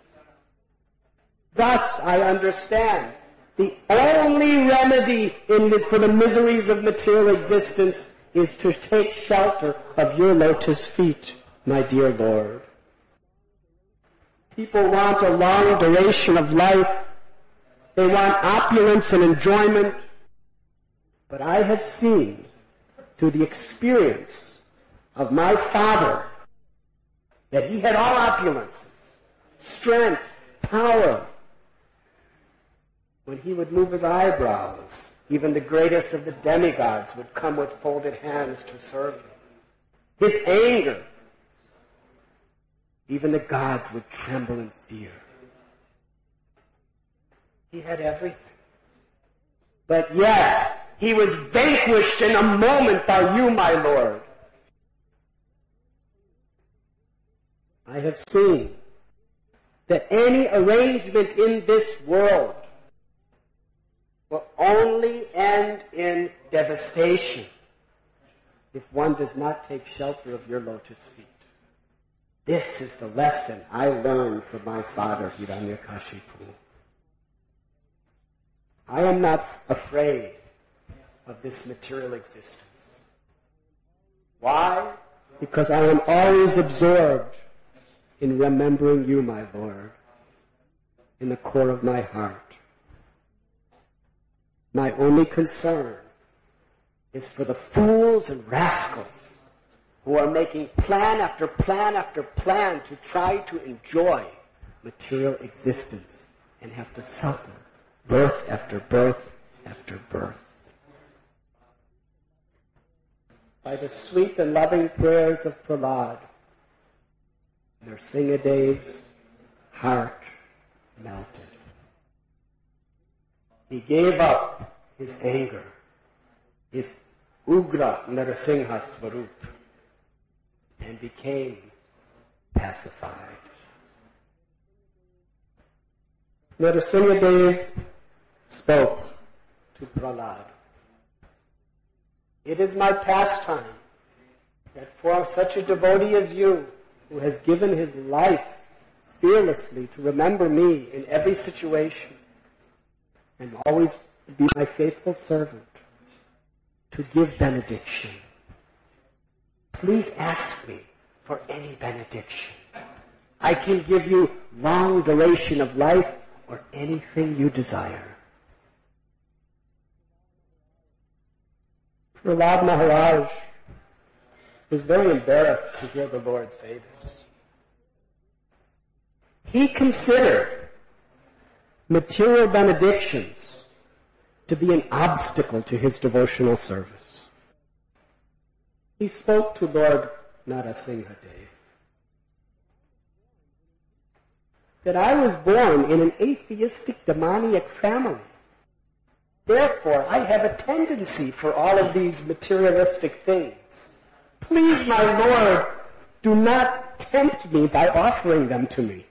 Thus, I understand, the only remedy for the miseries of material existence is to take shelter of your lotus feet, my dear Lord. People want a long duration of life. They want opulence and enjoyment. But I have seen through the experience of my father that he had all opulences, strength, power. When he would move his eyebrows, even the greatest of the demigods would come with folded hands to serve him. His anger, even the gods would tremble in fear. He had everything. But yet, he was vanquished in a moment by you, my Lord. I have seen that any arrangement in this world will only end in devastation if one does not take shelter of your lotus feet. This is the lesson I learned from my father, Hiranyakashipu. I am not afraid of this material existence. Why? Because I am always absorbed in remembering you, my Lord, in the core of my heart. My only concern is for the fools and rascals who are making plan after plan after plan to try to enjoy material existence and have to suffer birth after birth after birth. By the sweet and loving prayers of Prahlad, Nrsingadev's heart melted. He gave up his anger, his Ugra Nrsimha Swarup, and became pacified. Nrsingadev spoke to Prahlad. It is my pastime that for such a devotee as you, who has given his life fearlessly to remember me in every situation and always be my faithful servant, to give benediction. Please ask me for any benediction. I can give you long duration of life or anything you desire. Prahlad Maharaj was very embarrassed to hear the Lord say this. He considered material benedictions to be an obstacle to his devotional service. He spoke to Lord Nrsingadev that I was born in an atheistic, demoniac family. Therefore, I have a tendency for all of these materialistic things. Please, my Lord, do not tempt me by offering them to me.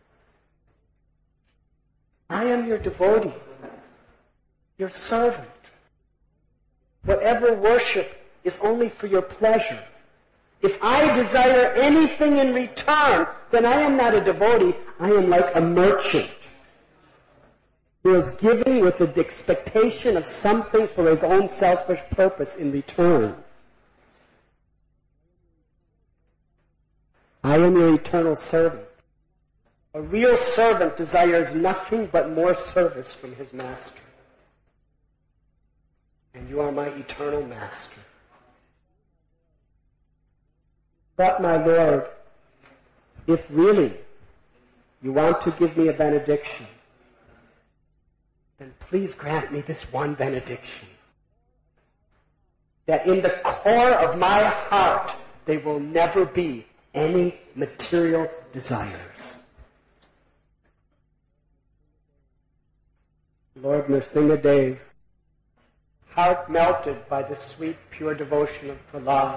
I am your devotee, your servant. Whatever worship is only for your pleasure. If I desire anything in return, then I am not a devotee. I am like a merchant who is giving with the expectation of something for his own selfish purpose in return. I am your eternal servant. A real servant desires nothing but more service from his master. And you are my eternal master. But, my Lord, if really you want to give me a benediction, then please grant me this one benediction. That in the core of my heart there will never be any material desires. Lord Nrsingadev, heart melted by the sweet, pure devotion of Prahlad,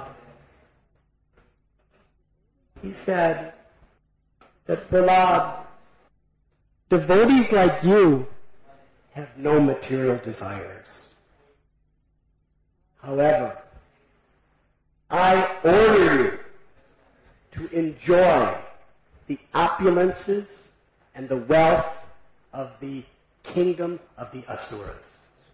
he said that Prahlad, devotees like you have no material desires. However, I order you to enjoy the opulences and the wealth of the kingdom of the Asuras.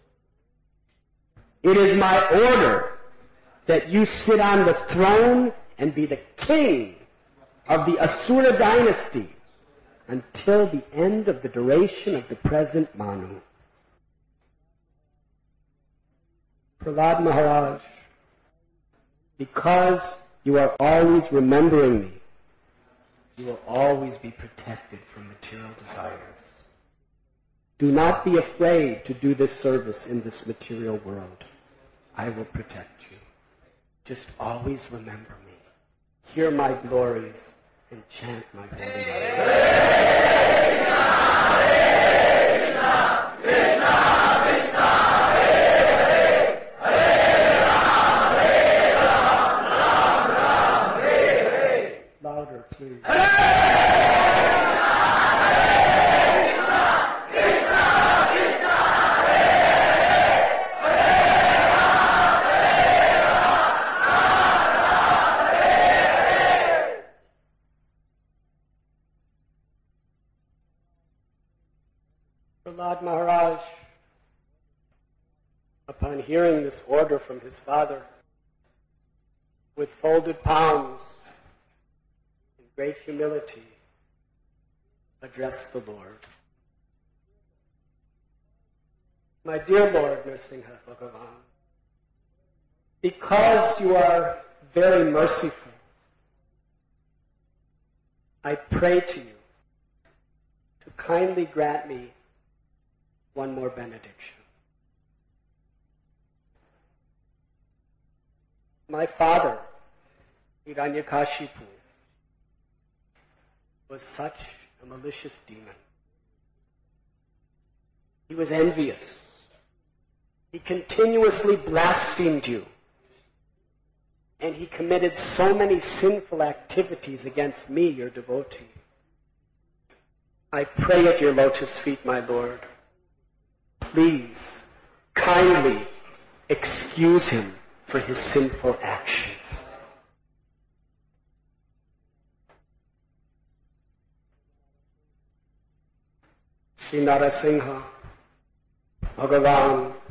It is my order that you sit on the throne and be the king of the Asura dynasty until the end of the duration of the present Manu. Prahlad Maharaj Because you are always remembering me, you will always be protected from material desires. Do not be afraid to do this service in this material world. I will protect you. Just always remember me. Hear my glories and chant my holy name. Louder, please. Prahlad Maharaj, upon hearing this order from his father, with folded palms, in great humility, addressed the Lord. My dear Lord Nrsimha Bhagavan, because you are very merciful, I pray to you to kindly grant me one more benediction. My father, Hiranyakashipu, was such a malicious demon. He was envious. He continuously blasphemed you. And he committed so many sinful activities against me, your devotee. I pray at your lotus feet, my Lord. Please, kindly excuse him for his sinful actions. Sri Narasingha Bhagavan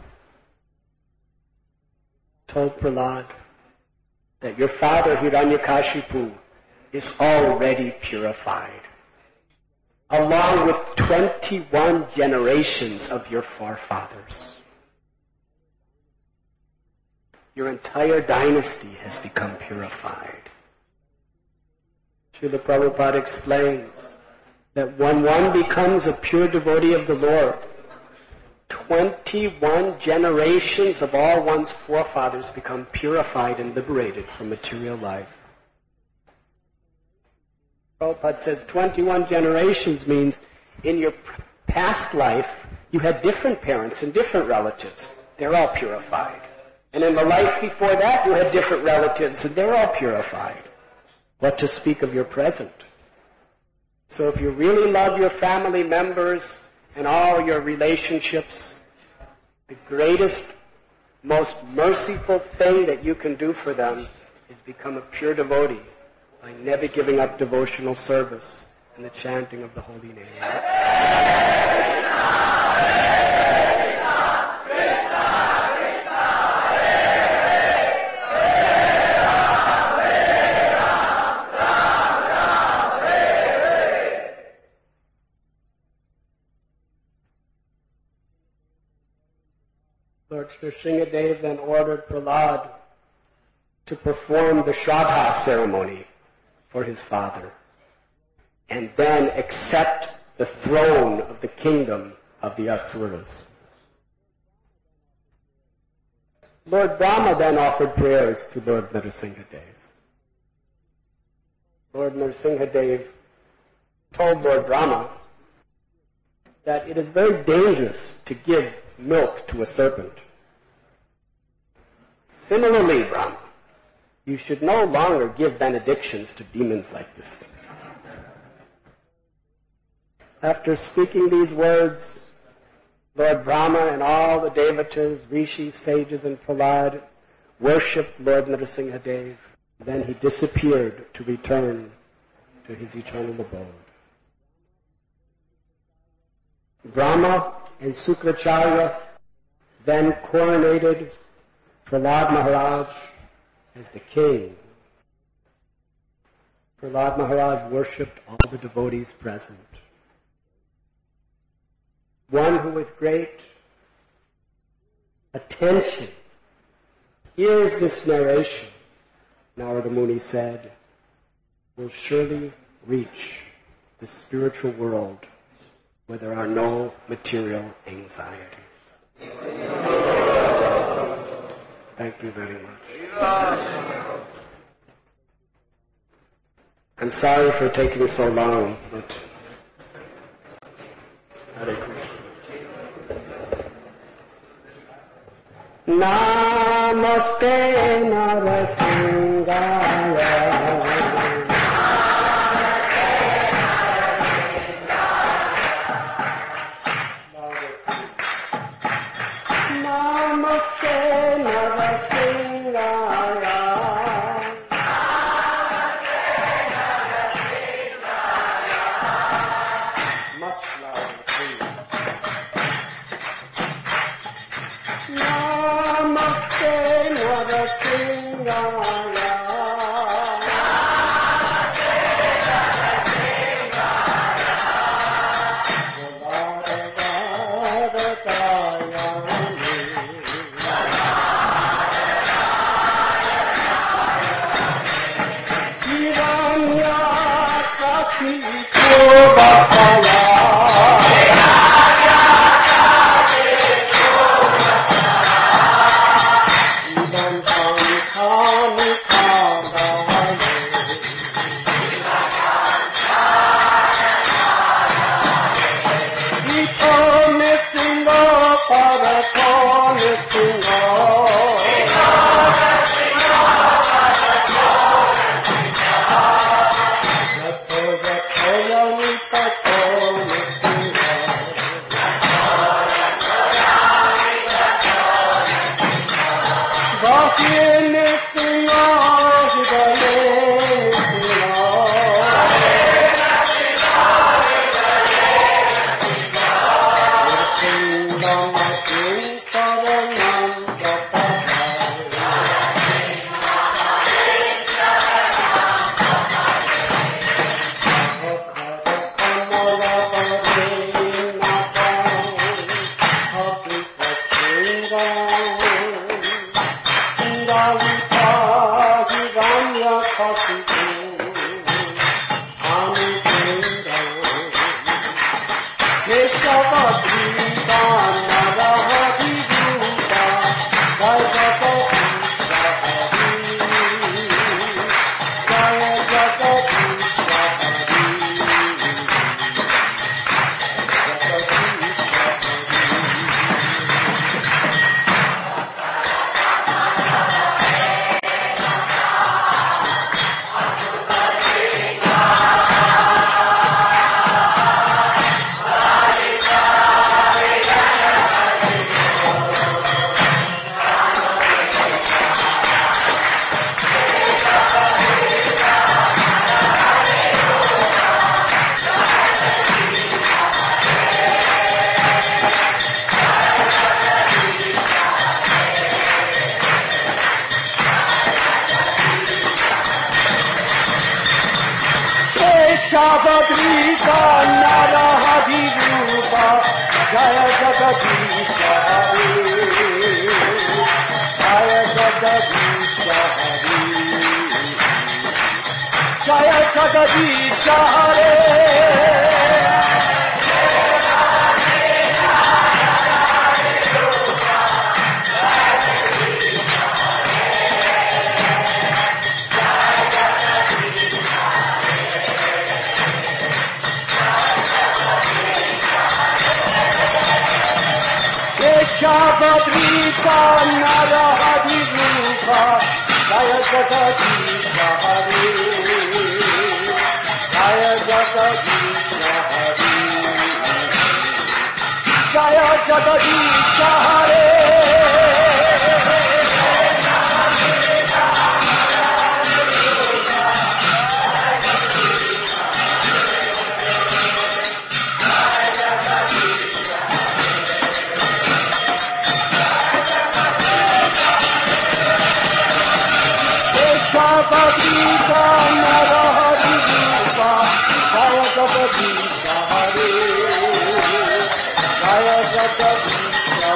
told Prahlad that your father Hiranyakashipu is already purified, along with 21 generations of your forefathers. Your entire dynasty has become purified. Srila Prabhupada explains that when one becomes a pure devotee of the Lord, 21 generations of all one's forefathers become purified and liberated from material life. Prabhupada says 21 generations means in your past life you had different parents and different relatives. They're all purified. And in the life before that you had different relatives and they're all purified. What to speak of your present? So if you really love your family members and all your relationships, the greatest, most merciful thing that you can do for them is become a pure devotee by never giving up devotional service and the chanting of the holy name. Lord Nrsimhadev then ordered Prahlad to perform the Shraddha ceremony for his father and then accept the throne of the kingdom of the Asuras. Lord Brahma then offered prayers to Lord Nrsimhadev. Lord Nrsimhadev told Lord Brahma that it is very dangerous to give milk to a serpent. Similarly, Brahma, you should no longer give benedictions to demons like this. After speaking these words, Lord Brahma and all the devatas, rishis, sages, and Prahlad worshipped Lord Nrsimhadev. Then he disappeared to return to his eternal abode. Brahma and Sukracharya then coronated Prahlad Maharaj as the king. Prahlad Maharaj worshipped all the devotees present. One who with great attention hears this narration Narada Muni said, will surely reach the spiritual world where there are no material anxieties. Thank you very much. I'm sorry for taking so long, but Hare Krishna. Namaste Narasimhaya.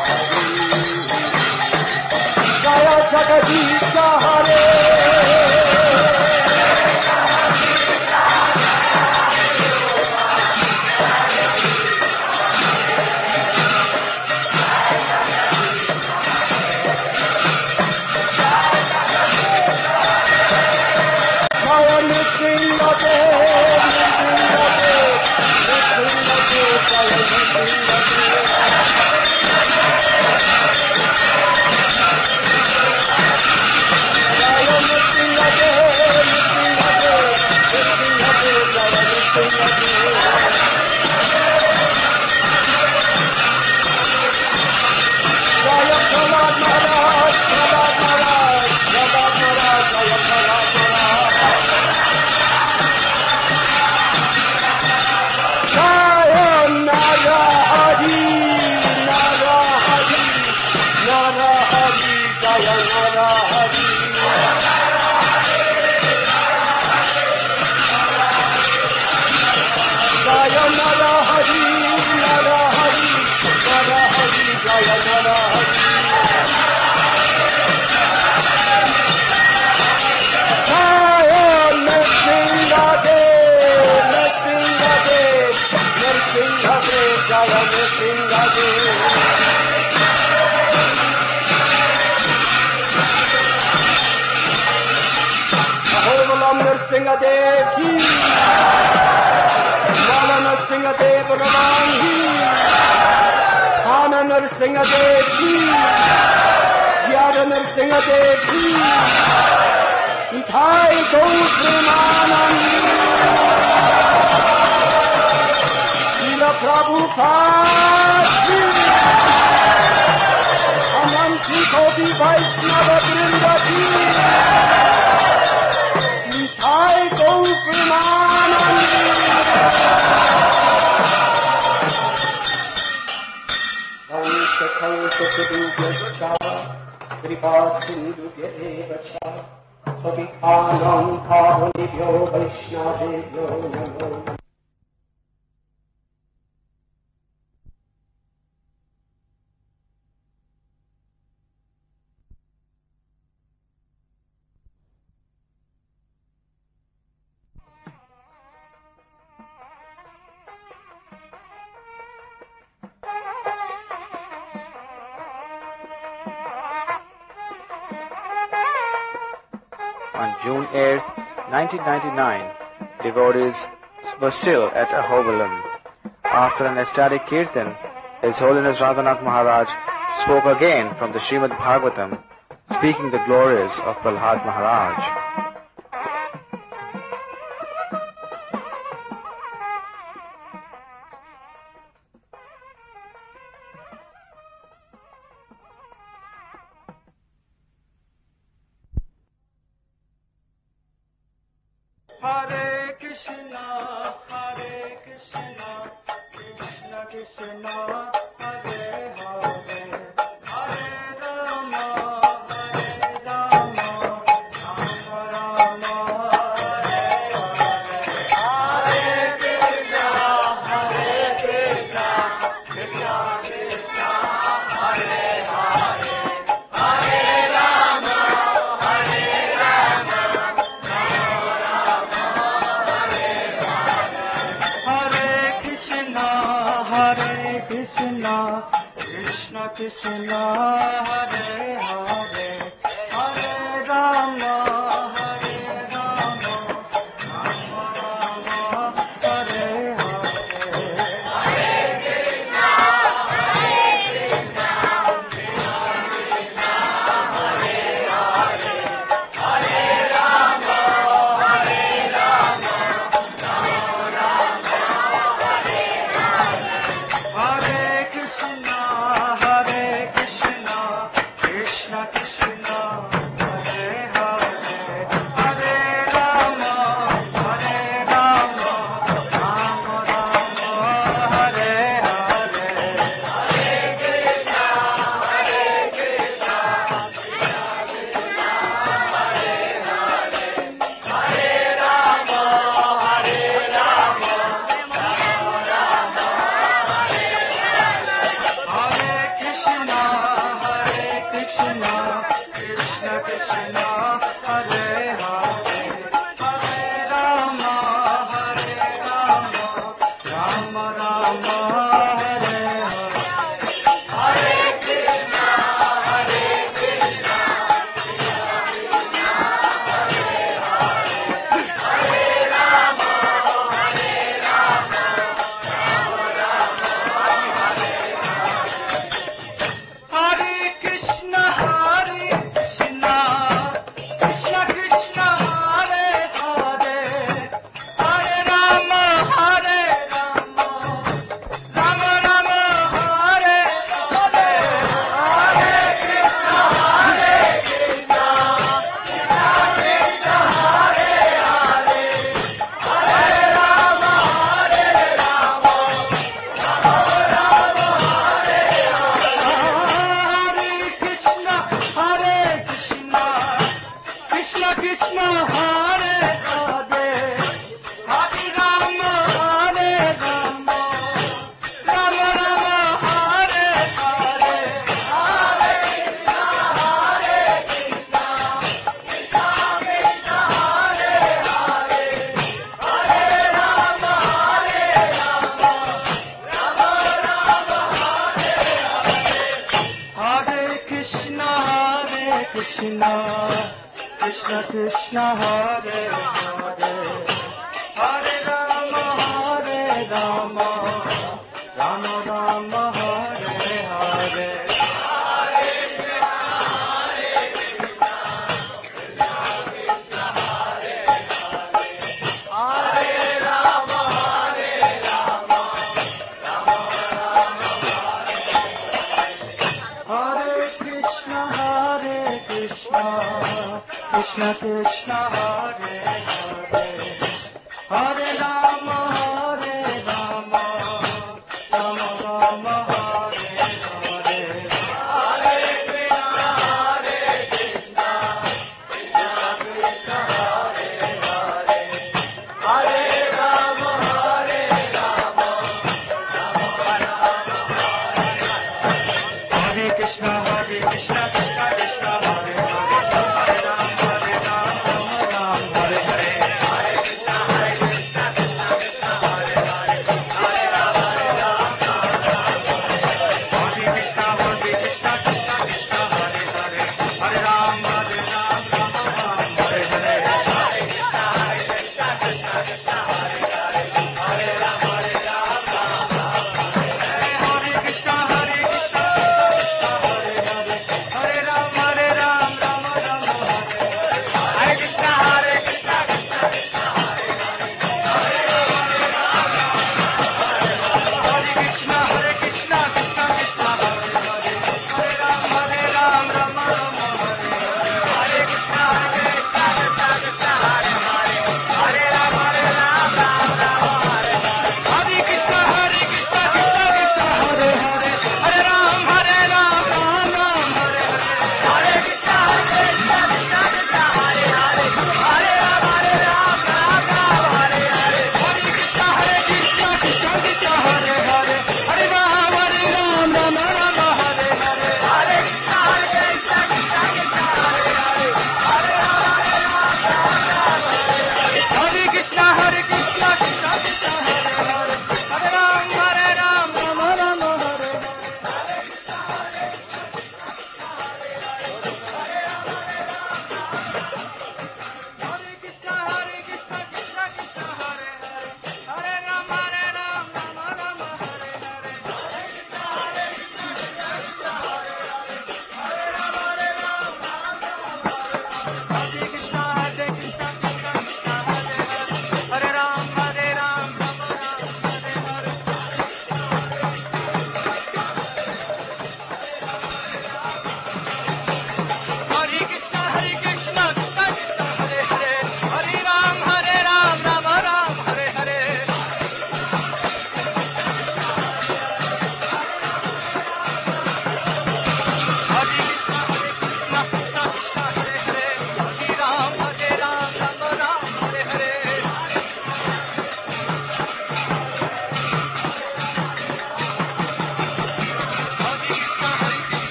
Jagadish Hare Nrsingadev ki, Mala Nrsingadev Bhagavan ki, Khana Nrsingadev ki, Jyada Nrsingadev ki, Ithai Gaur Premanandi, Srila Prabhupada ki, Ananti Koti Vaishnava Vrinda ki, Ithai Gaur Premanandi. Kalpatarubyascha kripa sindhubhya eva cha patitanam pavanebhyo vaishnavebhyo namo. On June 8, 1999, devotees were still at Ahobilam. After an ecstatic kirtan, His Holiness Radhanath Maharaj spoke again from the Srimad Bhagavatam, speaking the glories of Prahlad Maharaj. Hare Krishna, Krishna Krishna, Hare Hare, Hare Rama, Rama Rama, Hare Hare, Hare Krishna, Krishna Krishna, Hare Hare, Hare Rama, Krishna Krishna, Hare Hare, Hare Rama, Rama Rama, Hare Hare, Hare Krishna, Krishna Hare Hare, Hare Rama, Rama Hare Krishna, Krishna Hare Hare Hare Rama Rama Rama Hare Hare Hare Krishna Krishna Krishna Hare Hare Hare Rama Rama Rama Hare Krishna Krishna Krishna Hare Hare Hare Rama Rama Rama Hare Hare Hare Krishna Krishna Krishna Hare Hare Hare Rama Rama Rama Hare Hare Hare Krishna Krishna Krishna Hare Hare Hare Rama Hare Krishna Krishna Krishna Hare Hare Hare Rama Rama Hare Hare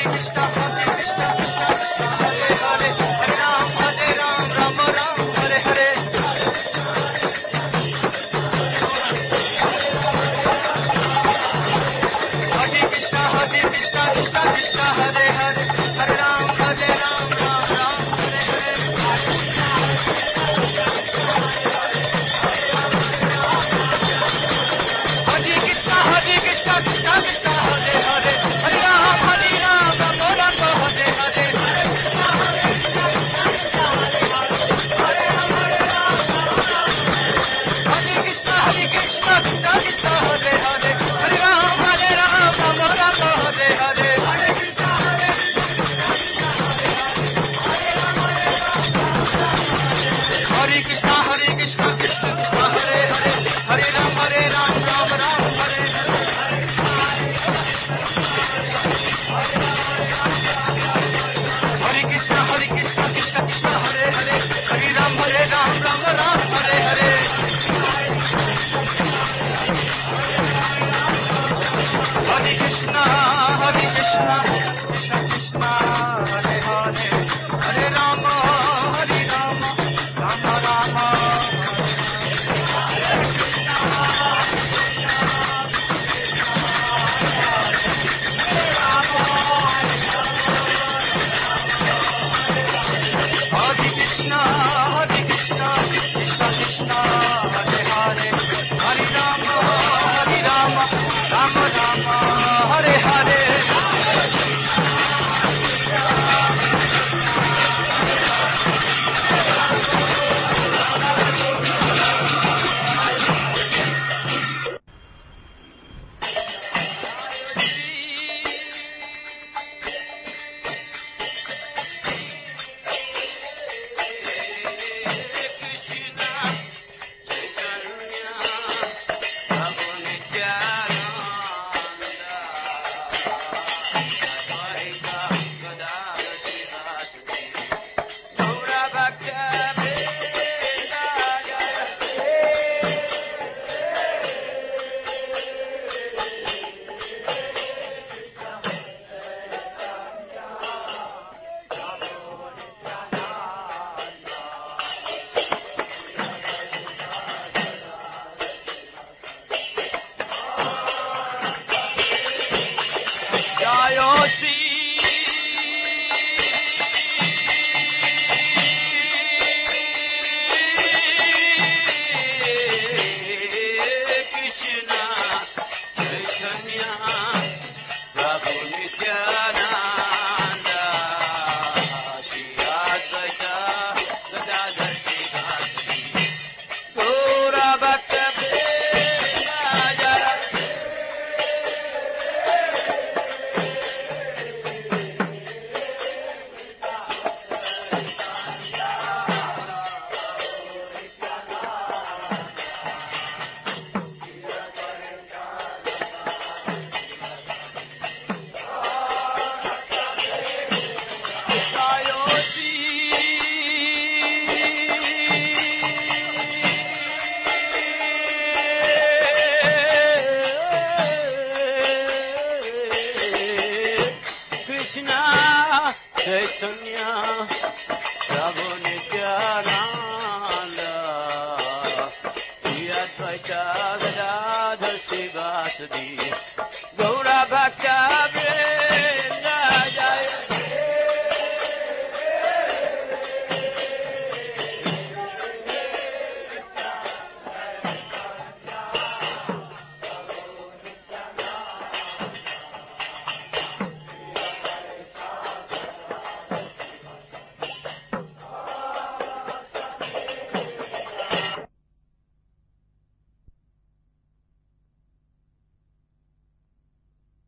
Advaita Gadadhar Sivasadi